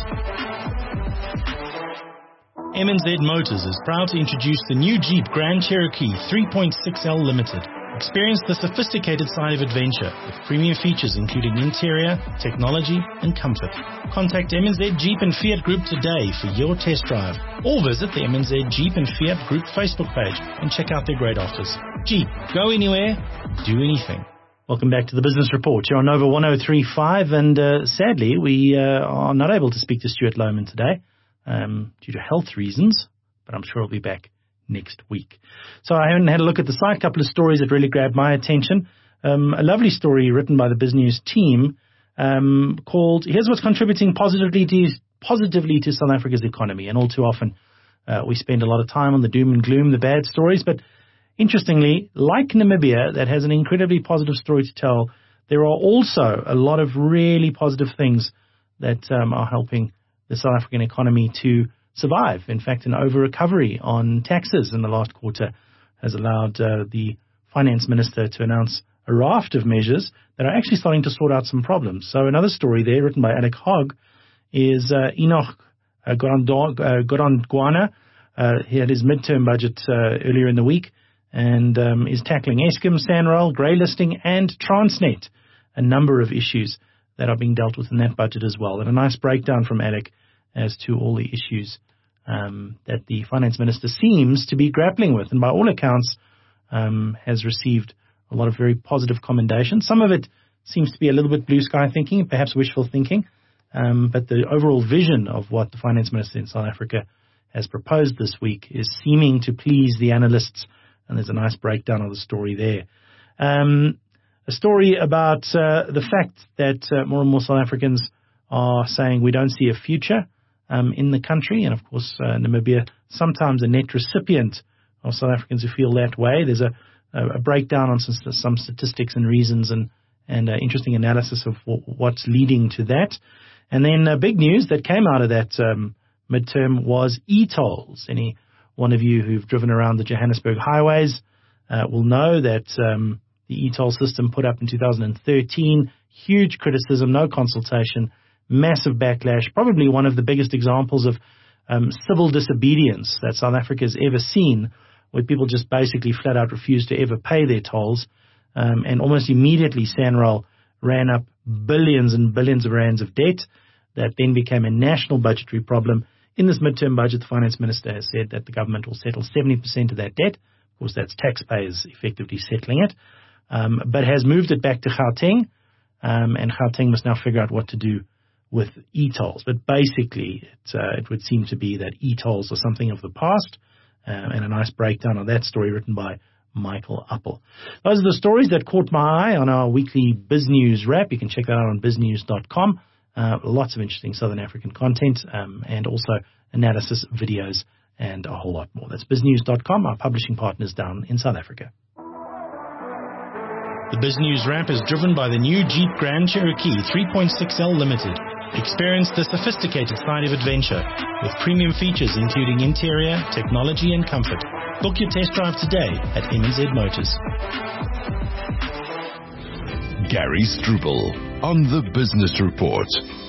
M N Z Motors is proud to introduce the new Jeep Grand Cherokee three point six L Limited. Experience the sophisticated side of adventure with premium features including interior, technology and comfort. Contact M N Z Jeep and Fiat Group today for your test drive, or visit the M N Z Jeep and Fiat Group Facebook page and check out their great offers. Jeep, go anywhere, do anything. Welcome back to the Business Report. You're on Nova one oh three point five, and uh, sadly we uh, are not able to speak to Stuart Lohman today um, due to health reasons, but I'm sure he'll be back next week. So I haven't had a look at the site. A couple of stories that really grabbed my attention. Um, a lovely story written by the BizNews team um, called "Here's What's Contributing Positively to Positively to South Africa's Economy." And all too often uh, we spend a lot of time on the doom and gloom, the bad stories. But interestingly, like Namibia, that has an incredibly positive story to tell, there are also a lot of really positive things that um, are helping the South African economy to survive. In fact, an over-recovery on taxes in the last quarter has allowed uh, the finance minister to announce a raft of measures that are actually starting to sort out some problems. So another story there written by Alec Hogg is uh, Enoch uh, Godongwana. Uh, he had his midterm budget uh, earlier in the week and um, is tackling Eskom, Sanral, grey listing and Transnet, a number of issues that are being dealt with in that budget as well. And a nice breakdown from Alec as to all the issues um, that the finance minister seems to be grappling with, and by all accounts um, has received a lot of very positive commendations. Some of it seems to be a little bit blue sky thinking, perhaps wishful thinking, um, but the overall vision of what the finance minister in South Africa has proposed this week is seeming to please the analysts, and there's a nice breakdown of the story there. Um, a story about uh, the fact that uh, more and more South Africans are saying we don't see a future um, in the country. And, of course, uh, Namibia, sometimes a net recipient of South Africans who feel that way. There's a, a breakdown on some, some statistics and reasons and, and uh, interesting analysis of w- what's leading to that. And then uh, big news that came out of that um, midterm was e-tolls. Any one of you who've driven around the Johannesburg highways uh, will know that um, the e-toll system put up in two thousand thirteen, huge criticism, no consultation, massive backlash, probably one of the biggest examples of um, civil disobedience that South Africa has ever seen, where people just basically flat out refused to ever pay their tolls. Um, and almost immediately, SANRAL ran up billions and billions of rands of debt that then became a national budgetary problem. In this midterm budget, the finance minister has said that the government will settle seventy percent of that debt. Of course, that's taxpayers effectively settling it, um, but has moved it back to Gauteng, um, and Gauteng must now figure out what to do with e-tolls. But basically, it, uh, it would seem to be that e-tolls are something of the past, uh, and a nice breakdown of that story written by Michael Appel. Those are the stories that caught my eye on our weekly BizNews wrap. You can check that out on biz news dot com. Uh, lots of interesting Southern African content, um, and also analysis videos and a whole lot more. That's biz news dot com, our publishing partners down in South Africa. The BizNews wrap is driven by the new Jeep Grand Cherokee three point six L Limited. Experience the sophisticated side of adventure with premium features including interior, technology and comfort. Book your test drive today at M N Z Motors. Gary Struble on the Business Report.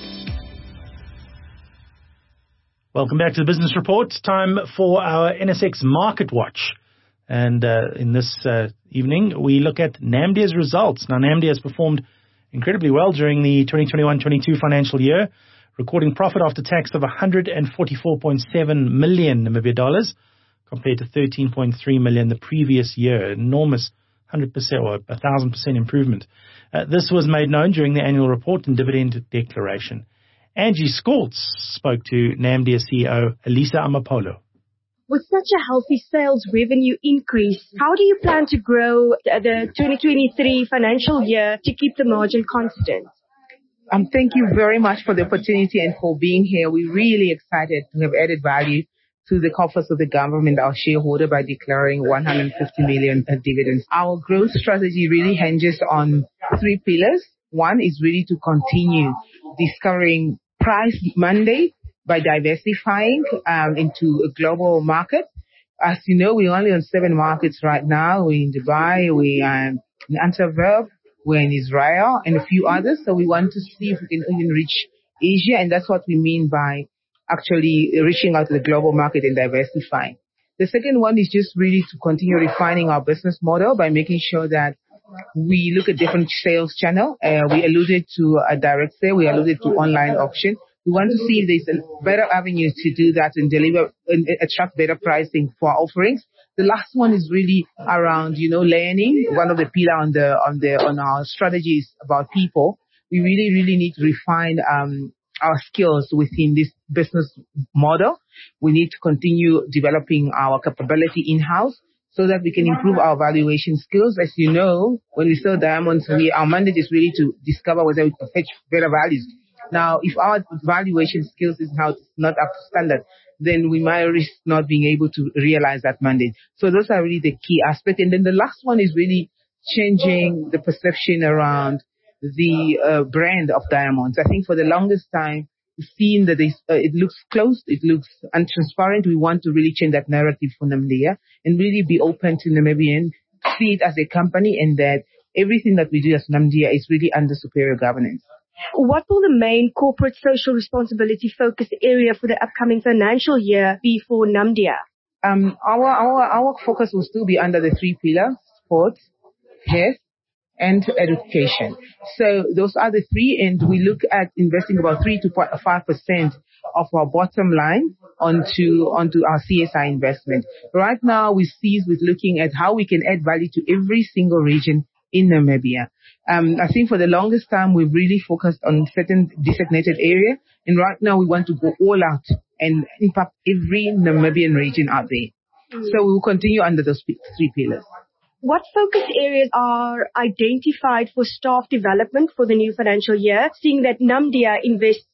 Welcome back to the Business Report. Time for our N S X Market Watch. And uh, in this uh, evening, we look at Namdia's results. Now, Namdia has performed incredibly well during the twenty twenty-one twenty-two financial year, recording profit after tax of one hundred forty-four point seven million Namibia dollars compared to thirteen point three million the previous year. Enormous one hundred percent or one thousand percent improvement. Uh, this was made known during the annual report and dividend declaration. Angie Skoltz spoke to Namdia C E O Elisa Amapolo. With such a healthy sales revenue increase, how do you plan to grow the twenty twenty-three financial year to keep the margin constant? Um, thank you very much for the opportunity and for being here. We're really excited to have added value to the coffers of the government, our shareholder, by declaring one hundred fifty million dividends. Our growth strategy really hinges on three pillars. One is really to continue discovering price mandate by diversifying um, into a global market. As you know, we're only on seven markets right now. We're in Dubai, we're um, in Antwerp, we're in Israel, and a few others. So we want to see if we can even reach Asia, and that's what we mean by actually reaching out to the global market and diversifying. The second one is just really to continue refining our business model by making sure that we look at different sales channels. Uh, we alluded to a direct sale. We alluded to online auction. We want to see if there's a better avenue to do that and deliver and attract better pricing for our offerings. The last one is really around, you know, learning. One of the pillars on the on the on our strategies about people. We really, really need to refine um, our skills within this business model. We need to continue developing our capability in-house so that we can improve our valuation skills. As you know, when we sell diamonds, we, our mandate is really to discover whether we can fetch better values. Now, if our valuation skills is not, not up to standard, then we might risk not being able to realize that mandate. So those are really the key aspects. And then the last one is really changing the perception around the uh, brand of diamonds. I think for the longest time, we've seen that uh, it looks closed, it looks untransparent. We want to really change that narrative for Namdia and really be open to Namibian, see it as a company, and that everything that we do as Namdia is really under superior governance. What will the main corporate social responsibility focus area for the upcoming financial year be for Namdia? Um, our, our, our focus will still be under the three pillars: sports, health, and education. So those are the three, and we look at investing about three to five percent of our bottom line onto onto our C S I investment. Right now, we cease with looking at how we can add value to every single region in Namibia. Um, I think for the longest time, we've really focused on certain designated area, and right now we want to go all out and impact every Namibian region out there. Mm. So we will continue under those three pillars. What focus areas are identified for staff development for the new financial year, seeing that Namdia invests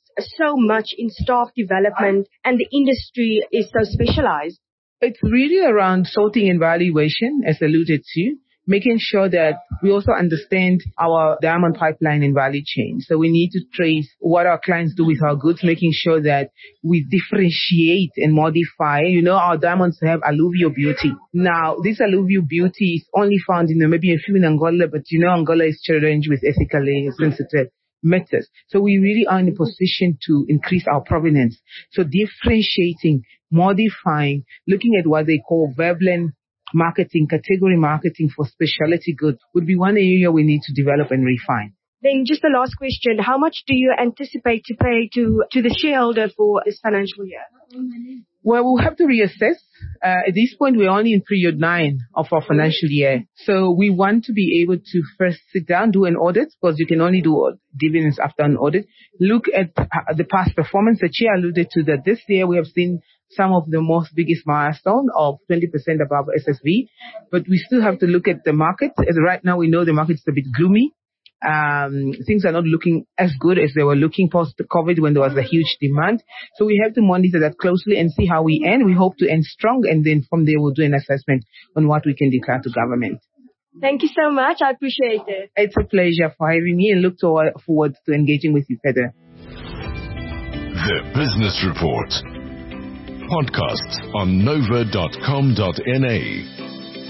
so much in staff development and the industry is so specialized? It's really around sorting and valuation, as alluded to, making sure that we also understand our diamond pipeline and value chain. So we need to trace what our clients do with our goods, making sure that we differentiate and modify. You know, our diamonds have alluvial beauty. Now, this alluvial beauty is only found in Namibia and few in Angola, but you know, Angola is challenged with ethically sensitive matters. So we really are in a position to increase our provenance. So differentiating, modifying, looking at what they call Veblen marketing, category marketing for specialty goods would be one area we need to develop and refine. Then just the last question, how much do you anticipate to pay to, to the shareholder for this financial year? Well, we'll have to reassess. Uh, at this point, we're only in period nine of our financial year. So we want to be able to first sit down, do an audit, because you can only do dividends after an audit. Look at uh, the past performance. The chair alluded to that this year we have seen some of the most biggest milestone of twenty percent above S S V. But we still have to look at the market. As right now, we know the market is a bit gloomy. Um, things are not looking as good as they were looking post-COVID when there was a huge demand. So we have to monitor that closely and see how we end. We hope to end strong, and then from there we'll do an assessment on what we can declare to government. Thank you so much. I appreciate it. It's a pleasure for having me, and look to, forward to engaging with you further. The Business Report. Podcasts on nova dot com dot n a.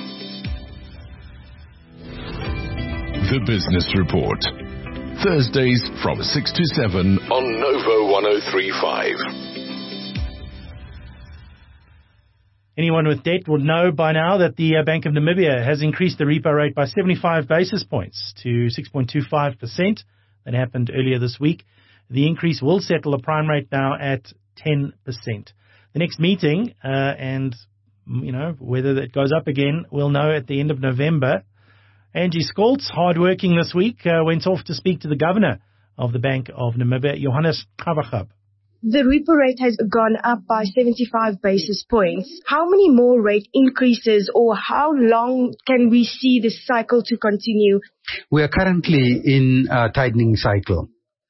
The Business Report. Thursdays from six to seven on Nova one oh three point five. Anyone with debt would know by now that the uh, Bank of Namibia has increased the repo rate by seventy-five basis points to six point two five percent. That happened earlier this week. The increase will settle the prime rate now at ten percent. The next meeting, uh, and, you know, whether it goes up again, we'll know at the end of November. Angie Scholtz, hard-working this week, uh, went off to speak to the governor of the Bank of Namibia, Johannes Gabagab. The repo rate has gone up by seventy-five basis points. How many more rate increases, or how long can we see this cycle to continue? We are currently in a tightening cycle.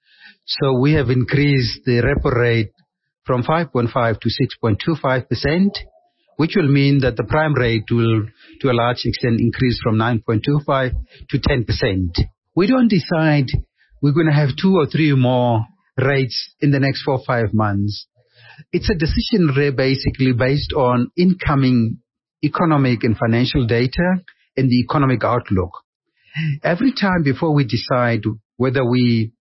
So we have increased the repo rate from five point five to six point two five percent. Which will mean that the prime rate will, to a large extent, increase from nine point two five to ten percent. We don't decide we're going to have two or three more rates in the next four or five months. It's a decision basically based on incoming economic and financial data and the economic outlook. Every time before we decide whether we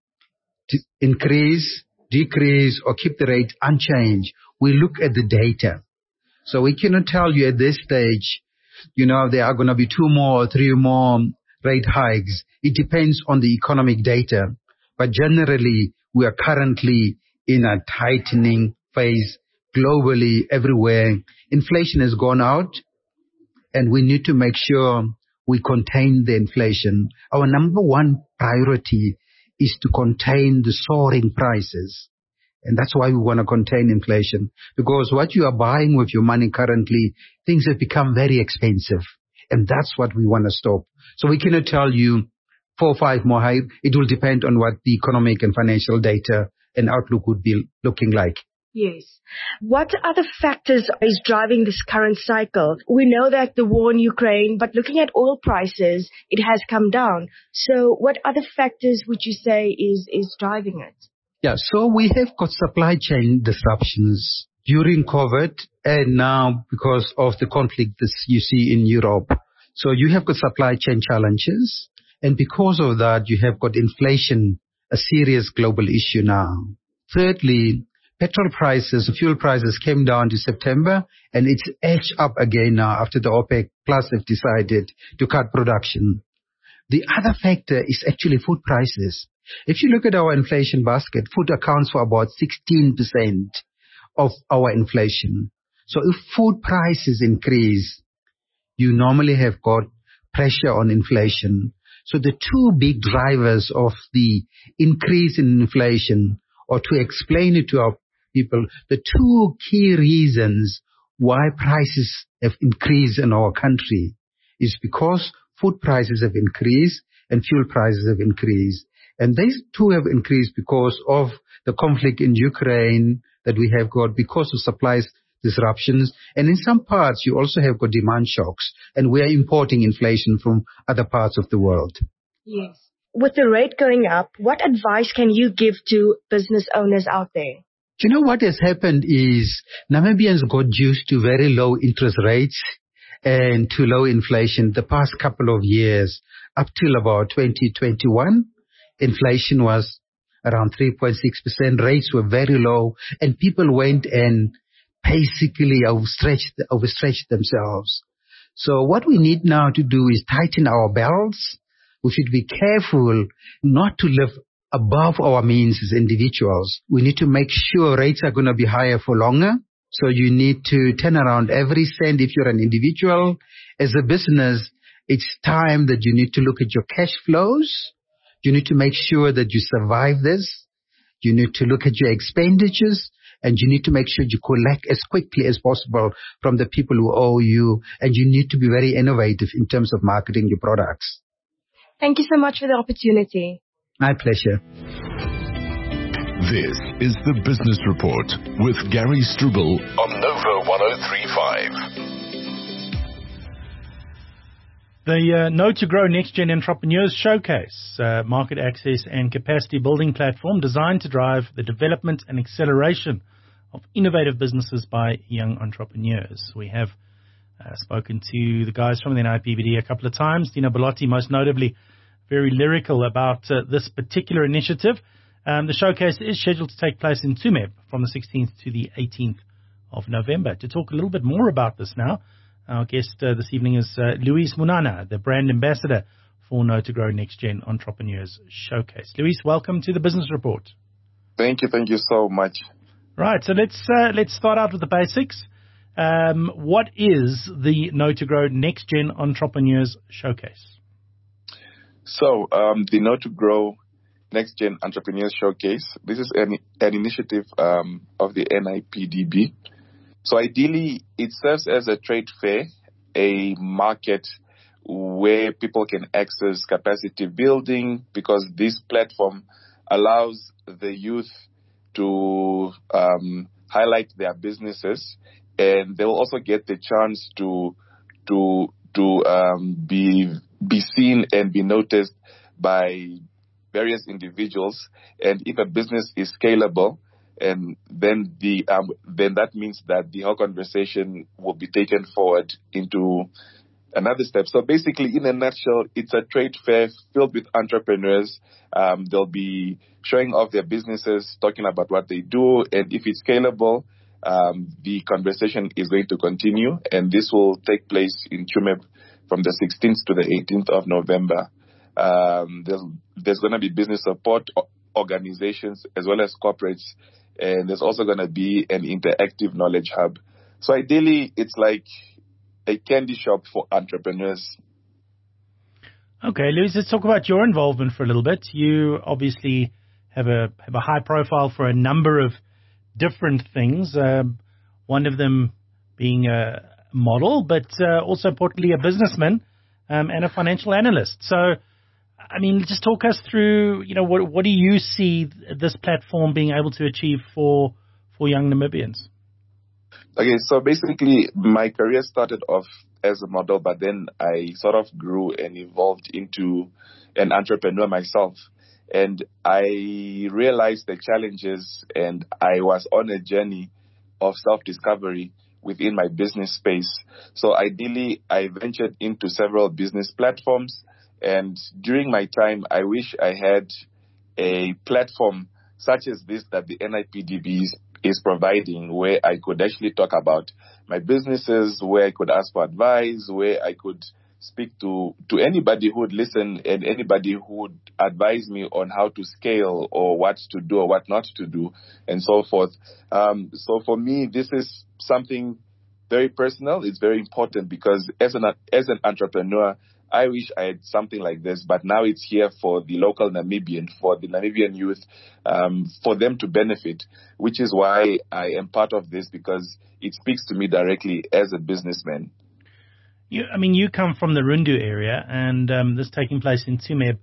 increase, decrease, or keep the rate unchanged, we look at the data. So we cannot tell you at this stage, you know, there are going to be two more or three more rate hikes. It depends on the economic data. But generally, we are currently in a tightening phase globally, everywhere. Inflation has gone out, and we need to make sure we contain the inflation. Our number one priority is to contain the soaring prices. And that's why we want to contain inflation. Because what you are buying with your money currently, things have become very expensive. And that's what we want to stop. So we cannot tell you four or five more high. It will depend on what the economic and financial data and outlook would be looking like. Yes. What other factors is driving this current cycle? We know that the war in Ukraine, but looking at oil prices, it has come down. So what other factors would you say is, is driving it? Yeah, so we have got supply chain disruptions during COVID and now because of the conflict that you see in Europe. So you have got supply chain challenges, and because of that, you have got inflation, a serious global issue now. Thirdly, petrol prices, fuel prices came down to September, and it's edged up again now after the OPEC Plus have decided to cut production. The other factor is actually food prices. If you look at our inflation basket, food accounts for about sixteen percent of our inflation. So if food prices increase, you normally have got pressure on inflation. So the two big drivers of the increase in inflation, or to explain it to our people, the two key reasons why prices have increased in our country is because food prices have increased and fuel prices have increased. And these two have increased because of the conflict in Ukraine that we have got, because of supplies disruptions. And in some parts, you also have got demand shocks. And we are importing inflation from other parts of the world. Yes. With the rate going up, what advice can you give to business owners out there? You know what has happened is Namibians got used to very low interest rates and to low inflation the past couple of years. Up till about twenty twenty-one, inflation was around three point six percent. Rates were very low, and people went and basically overstretched, overstretched themselves. So what we need now to do is tighten our belts. We should be careful not to live above our means as individuals. We need to make sure rates are going to be higher for longer. So you need to turn around every cent if you're an individual. As a business, it's time that you need to look at your cash flows. You need to make sure that you survive this. You need to look at your expenditures, and you need to make sure you collect as quickly as possible from the people who owe you. And you need to be very innovative in terms of marketing your products. Thank you so much for the opportunity. My pleasure. This is the Business Report with Gary Struble on Nova one oh three point five. The uh, Know to Grow Next Gen Entrepreneurs Showcase, uh, market access and capacity building platform designed to drive the development and acceleration of innovative businesses by young entrepreneurs. We have uh, spoken to the guys from the N I P B D a couple of times. Dino Bellotti, most notably, very lyrical about uh, this particular initiative. Um, the showcase is scheduled to take place in Tsumeb from the sixteenth to the eighteenth of November. To talk a little bit more about this now, our guest uh, this evening is uh, Luis Munana, the brand ambassador for Know to Grow Next Gen Entrepreneurs Showcase. Luis, welcome to the Business Report. Thank you, thank you so much. Right, so let's uh, let's start out with the basics. Um, what is the Know to Grow Next Gen Entrepreneurs Showcase? So, um, the Know to Grow Next Gen Entrepreneurs Showcase, this is an, an initiative um, of the N I P D B. So ideally, it serves as a trade fair, a market where people can access capacity building, because this platform allows the youth to um, highlight their businesses, and they will also get the chance to to to um, be be seen and be noticed by various individuals. And if a business is scalable, and then the um, then that means that the whole conversation will be taken forward into another step. So basically, in a nutshell, it's a trade fair filled with entrepreneurs. Um, they'll be showing off their businesses, talking about what they do, and if it's scalable, um, the conversation is going to continue. And this will take place in Tsumeb from the sixteenth to the eighteenth of November. Um, there's, there's going to be business support organizations as well as corporates, and there's also going to be an interactive knowledge hub. So ideally, it's like a candy shop for entrepreneurs. Okay, Luis, let's talk about your involvement for a little bit. You obviously have a have a high profile for a number of different things. Um, one of them being a model, but uh, also importantly a businessman um, and a financial analyst. So, I mean, just talk us through, you know, what what do you see this platform being able to achieve for for young Namibians? Okay, so basically my career started off as a model, but then I sort of grew and evolved into an entrepreneur myself. And I realized the challenges, and I was on a journey of self-discovery within my business space. So ideally, I ventured into several business platforms. And during my time, I wish I had a platform such as this that the N I P D B is, is providing, where I could actually talk about my businesses, where I could ask for advice, where I could speak to, to anybody who would listen and anybody who would advise me on how to scale or what to do or what not to do and so forth. Um, so for me, this is something very personal. It's very important because as an, as an entrepreneur, I wish I had something like this, but now it's here for the local Namibian, for the Namibian youth, um, for them to benefit, which is why I am part of this, because it speaks to me directly as a businessman. You, I mean, you come from the Rundu area, and um, this taking place in Tsumeb,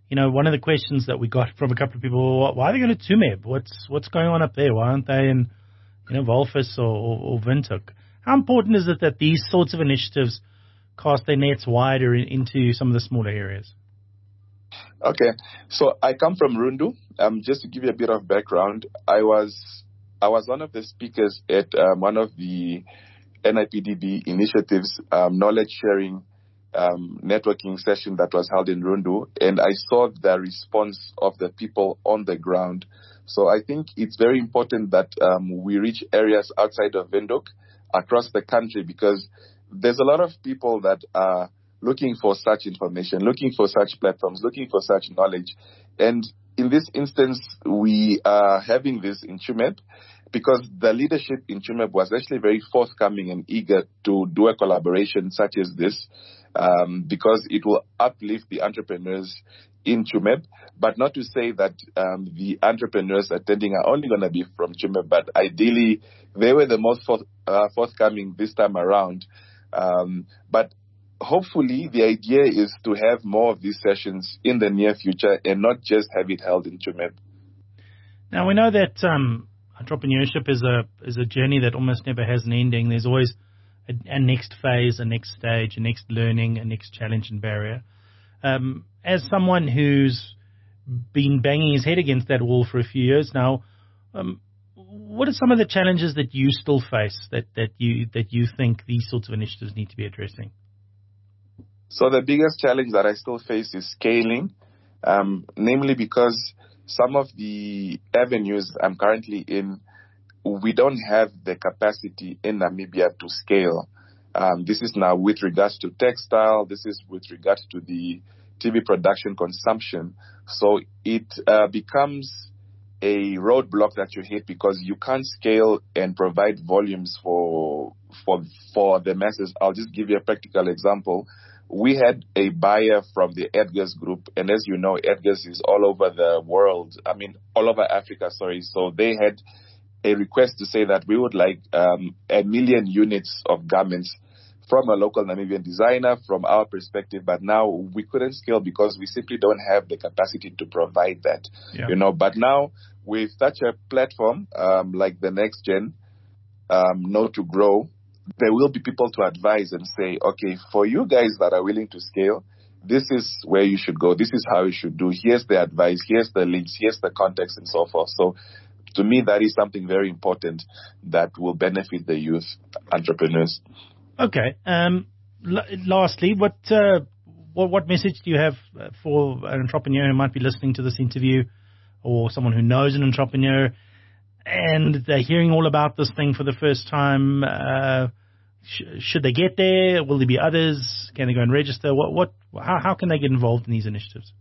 you know, one of the questions that we got from a couple of people, why are they going to Tsumeb? What's what's going on up there? Why aren't they in, you know, Walvis or, or, or Windhoek? How important is it that these sorts of initiatives cast their nets wider in, into some of the smaller areas? Okay, so I come from Rundu. Um, just to give you a bit of background, I was I was one of the speakers at um, one of the N I P D B initiatives, um, knowledge sharing um, networking session that was held in Rundu, and I saw the response of the people on the ground. So I think it's very important that um, we reach areas outside of Windhoek, across the country, because there's a lot of people that are looking for such information, looking for such platforms, looking for such knowledge. And in this instance, we are having this in Tsumeb because the leadership in Tsumeb was actually very forthcoming and eager to do a collaboration such as this, um, because it will uplift the entrepreneurs in Tsumeb, but not to say that um, the entrepreneurs attending are only going to be from Tsumeb, but ideally they were the most forth, uh, forthcoming this time around. Um, but hopefully the idea is to have more of these sessions in the near future and not just have it held in Tsumeb. Now, we know that um, entrepreneurship is a is a journey that almost never has an ending. There's always a, a next phase, a next stage, a next learning, a next challenge and barrier. Um, as someone who's been banging his head against that wall for a few years now, um, what are some of the challenges that you still face that, that you that you think these sorts of initiatives need to be addressing? So the biggest challenge that I still face is scaling, um, namely because some of the avenues I'm currently in, we don't have the capacity in Namibia to scale. Um, this is now with regards to textile. This is with regards to the T V production consumption. So it uh, becomes a roadblock that you hit because you can't scale and provide volumes for for for the masses. I'll just give you a practical example. We had a buyer from the Edgars Group, and as you know, Edgars is all over the world. I mean, all over Africa, sorry. So they had a request to say that we would like um, a million units of garments from a local Namibian designer from our perspective, but now we couldn't scale because we simply don't have the capacity to provide that, yeah. you know. But now with such a platform um, like the Next Gen, um, Know to Grow, there will be people to advise and say, okay, for you guys that are willing to scale, this is where you should go. This is how you should do. Here's the advice. Here's the links. Here's the context and so forth. So to me, that is something very important that will benefit the youth entrepreneurs. Okay. Um, l- lastly, what, uh, what what message do you have for an entrepreneur who might be listening to this interview, or someone who knows an entrepreneur and they're hearing all about this thing for the first time? Uh, sh- should they get there? Will there be others? Can they go and register? What what how how can they get involved in these initiatives?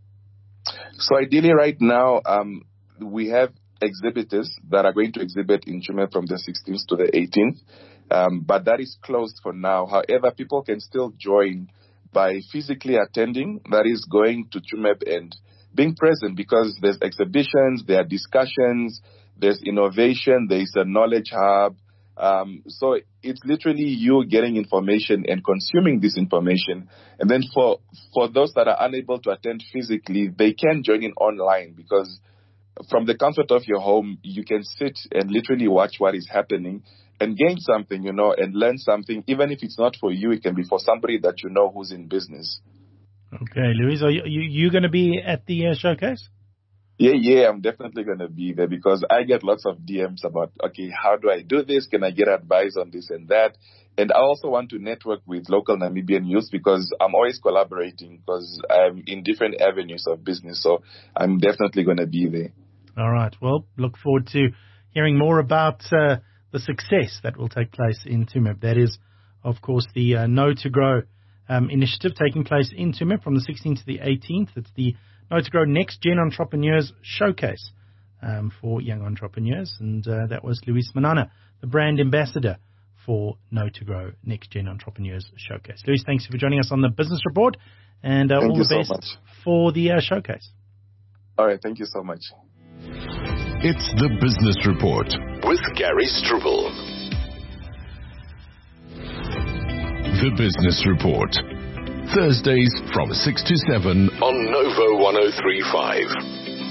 So ideally, right now, um, we have exhibitors that are going to exhibit in Tsumeb from the sixteenth to the eighteenth. Um, but that is closed for now. However, people can still join by physically attending, that is going to Tsumeb and being present, because there's exhibitions, there are discussions, there's innovation, there is a knowledge hub. Um, so it's literally you getting information and consuming this information. And then for, for those that are unable to attend physically, they can join in online, because from the comfort of your home, you can sit and literally watch what is happening and gain something, you know, and learn something. Even if it's not for you, it can be for somebody that you know who's in business. Okay, Louise, are you, you, you going to be at the uh, showcase? Yeah, yeah, I'm definitely going to be there, because I get lots of D Ms about, okay, how do I do this? Can I get advice on this and that? And I also want to network with local Namibian youth, because I'm always collaborating, because I'm in different avenues of business. So I'm definitely going to be there. All right. Well, look forward to hearing more about uh, the success that will take place in Tsumeb. That is, of course, the uh, Know to Grow um, initiative taking place in Tsumeb from the sixteenth to the eighteenth. It's the Know to Grow Next Gen Entrepreneurs Showcase um, for young entrepreneurs. And uh, that was Luis Manana, the brand ambassador for Know to Grow Next Gen Entrepreneurs Showcase. Luis, thanks for joining us on the Business Report, and uh, all the best so for the uh, showcase. All right. Thank you so much. It's the Business Report with Gary Struble. The Business Report, Thursdays from six to seven on Novo one oh three point five.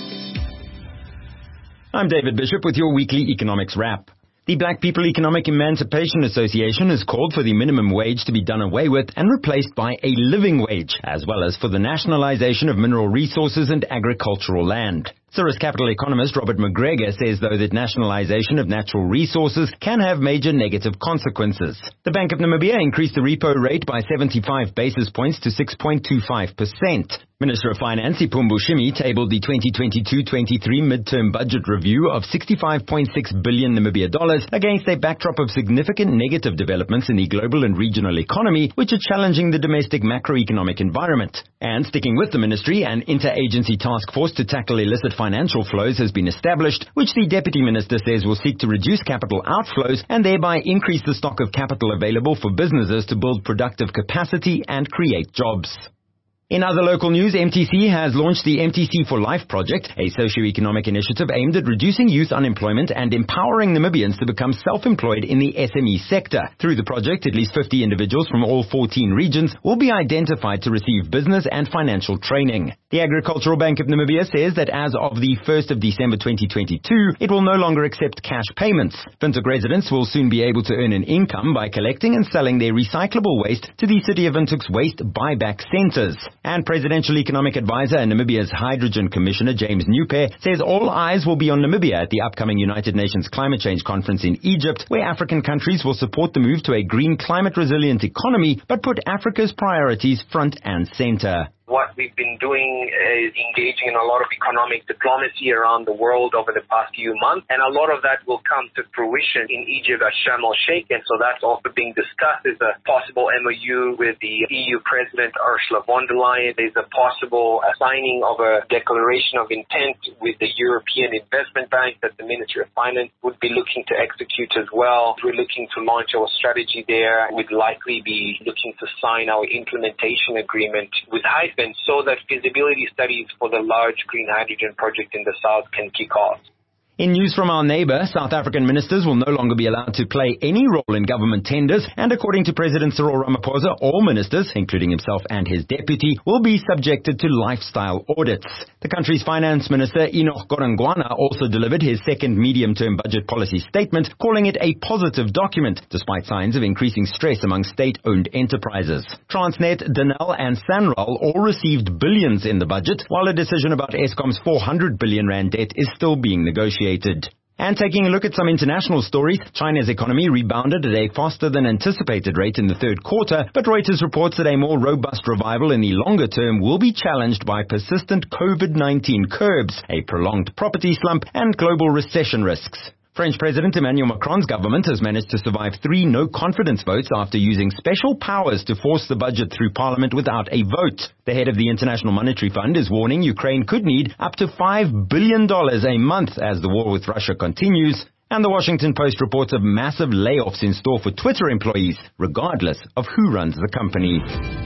I'm David Bishop with your weekly economics wrap. The Black People Economic Emancipation Association has called for the minimum wage to be done away with and replaced by a living wage, as well as for the nationalization of mineral resources and agricultural land. Cirrus Capital economist Robert McGregor says, though, that nationalization of natural resources can have major negative consequences. The Bank of Namibia increased the repo rate by seventy-five basis points to six point two five percent. Minister of Finance Ipumbu Shimi tabled the twenty twenty-two twenty-three midterm budget review of sixty-five point six billion Namibia dollars against a backdrop of significant negative developments in the global and regional economy, which are challenging the domestic macroeconomic environment. And sticking with the ministry, an interagency task force to tackle illicit financial flows has been established, which the Deputy Minister says will seek to reduce capital outflows and thereby increase the stock of capital available for businesses to build productive capacity and create jobs. In other local news, M T C has launched the M T C for Life project, a socio-economic initiative aimed at reducing youth unemployment and empowering Namibians to become self-employed in the S M E sector. Through the project, at least fifty individuals from all fourteen regions will be identified to receive business and financial training. The Agricultural Bank of Namibia says that as of the first of December twenty twenty-two, it will no longer accept cash payments. Windhoek residents will soon be able to earn an income by collecting and selling their recyclable waste to the City of Windhoek's waste buyback centers. And Presidential Economic Advisor and Namibia's Hydrogen Commissioner James Newpair says all eyes will be on Namibia at the upcoming United Nations Climate Change Conference in Egypt, where African countries will support the move to a green climate-resilient economy, but put Africa's priorities front and center. What we've been doing is engaging in a lot of economic diplomacy around the world over the past few months, and a lot of that will come to fruition in Egypt at Sharm el-Sheikh, and so that's also being discussed as a possible M O U with the E U President Ursula von der Leyen. There's a possible signing of a declaration of intent with the European Investment Bank that the Ministry of Finance would be looking to execute as well. We're looking to launch our strategy there. We'd likely be looking to sign our implementation agreement with Hype, so that feasibility studies for the large green hydrogen project in the south can kick off. In news from our neighbor, South African ministers will no longer be allowed to play any role in government tenders, and according to President Cyril Ramaphosa, all ministers, including himself and his deputy, will be subjected to lifestyle audits. The country's finance minister, Enoch Godongwana, also delivered his second medium-term budget policy statement, calling it a positive document, despite signs of increasing stress among state-owned enterprises. Transnet, Denel, and Sanral all received billions in the budget, while a decision about Eskom's four hundred billion rand debt is still being negotiated. And taking a look at some international stories, China's economy rebounded at a faster than anticipated rate in the third quarter, but Reuters reports that a more robust revival in the longer term will be challenged by persistent COVID nineteen curbs, a prolonged property slump, and global recession risks. French President Emmanuel Macron's government has managed to survive three no-confidence votes after using special powers to force the budget through parliament without a vote. The head of the International Monetary Fund is warning Ukraine could need up to five billion dollars a month as the war with Russia continues. And the Washington Post reports of massive layoffs in store for Twitter employees, regardless of who runs the company.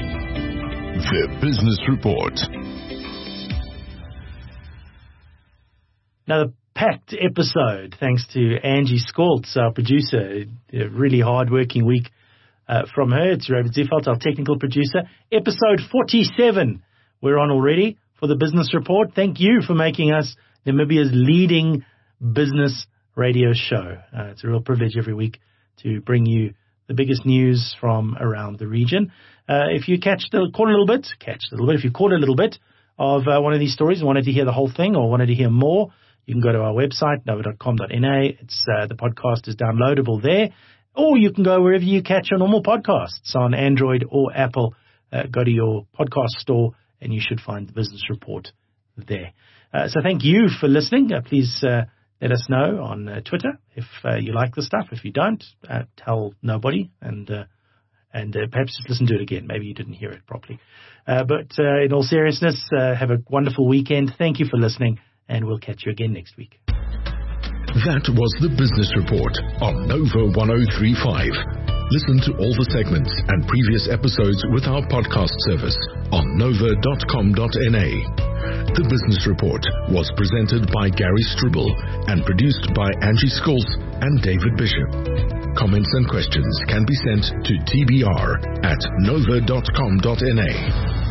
The Business Report. Now, the packed episode, thanks to Angie Skoltz, our producer. A really hard-working week uh, from her. It's Robert Ziffelt, our technical producer. Episode forty-seven we're on already for the Business Report. Thank you for making us Namibia's leading business radio show. Uh, it's a real privilege every week to bring you the biggest news from around the region. Uh, if you catch the, caught a little bit, catch a little bit, if you caught a little bit of uh, one of these stories and wanted to hear the whole thing or wanted to hear more, you can go to our website, novo dot com dot n a. It's, uh, the podcast is downloadable there. Or you can go wherever you catch your normal podcasts on Android or Apple. Uh, go to your podcast store and you should find the Business Report there. Uh, so thank you for listening. Uh, please uh, let us know on uh, Twitter if uh, you like the stuff. If you don't, uh, tell nobody and uh, and uh, perhaps just listen to it again. Maybe you didn't hear it properly. Uh, but uh, in all seriousness, uh, have a wonderful weekend. Thank you for listening. And we'll catch you again next week. That was the Business Report on Novo one oh three point five. Listen to all the segments and previous episodes with our podcast service on novo dot com dot n a. The Business Report was presented by Gary Struble and produced by Angie Skoltz and David Bishop. Comments and questions can be sent to t b r at nova dot com dot n a.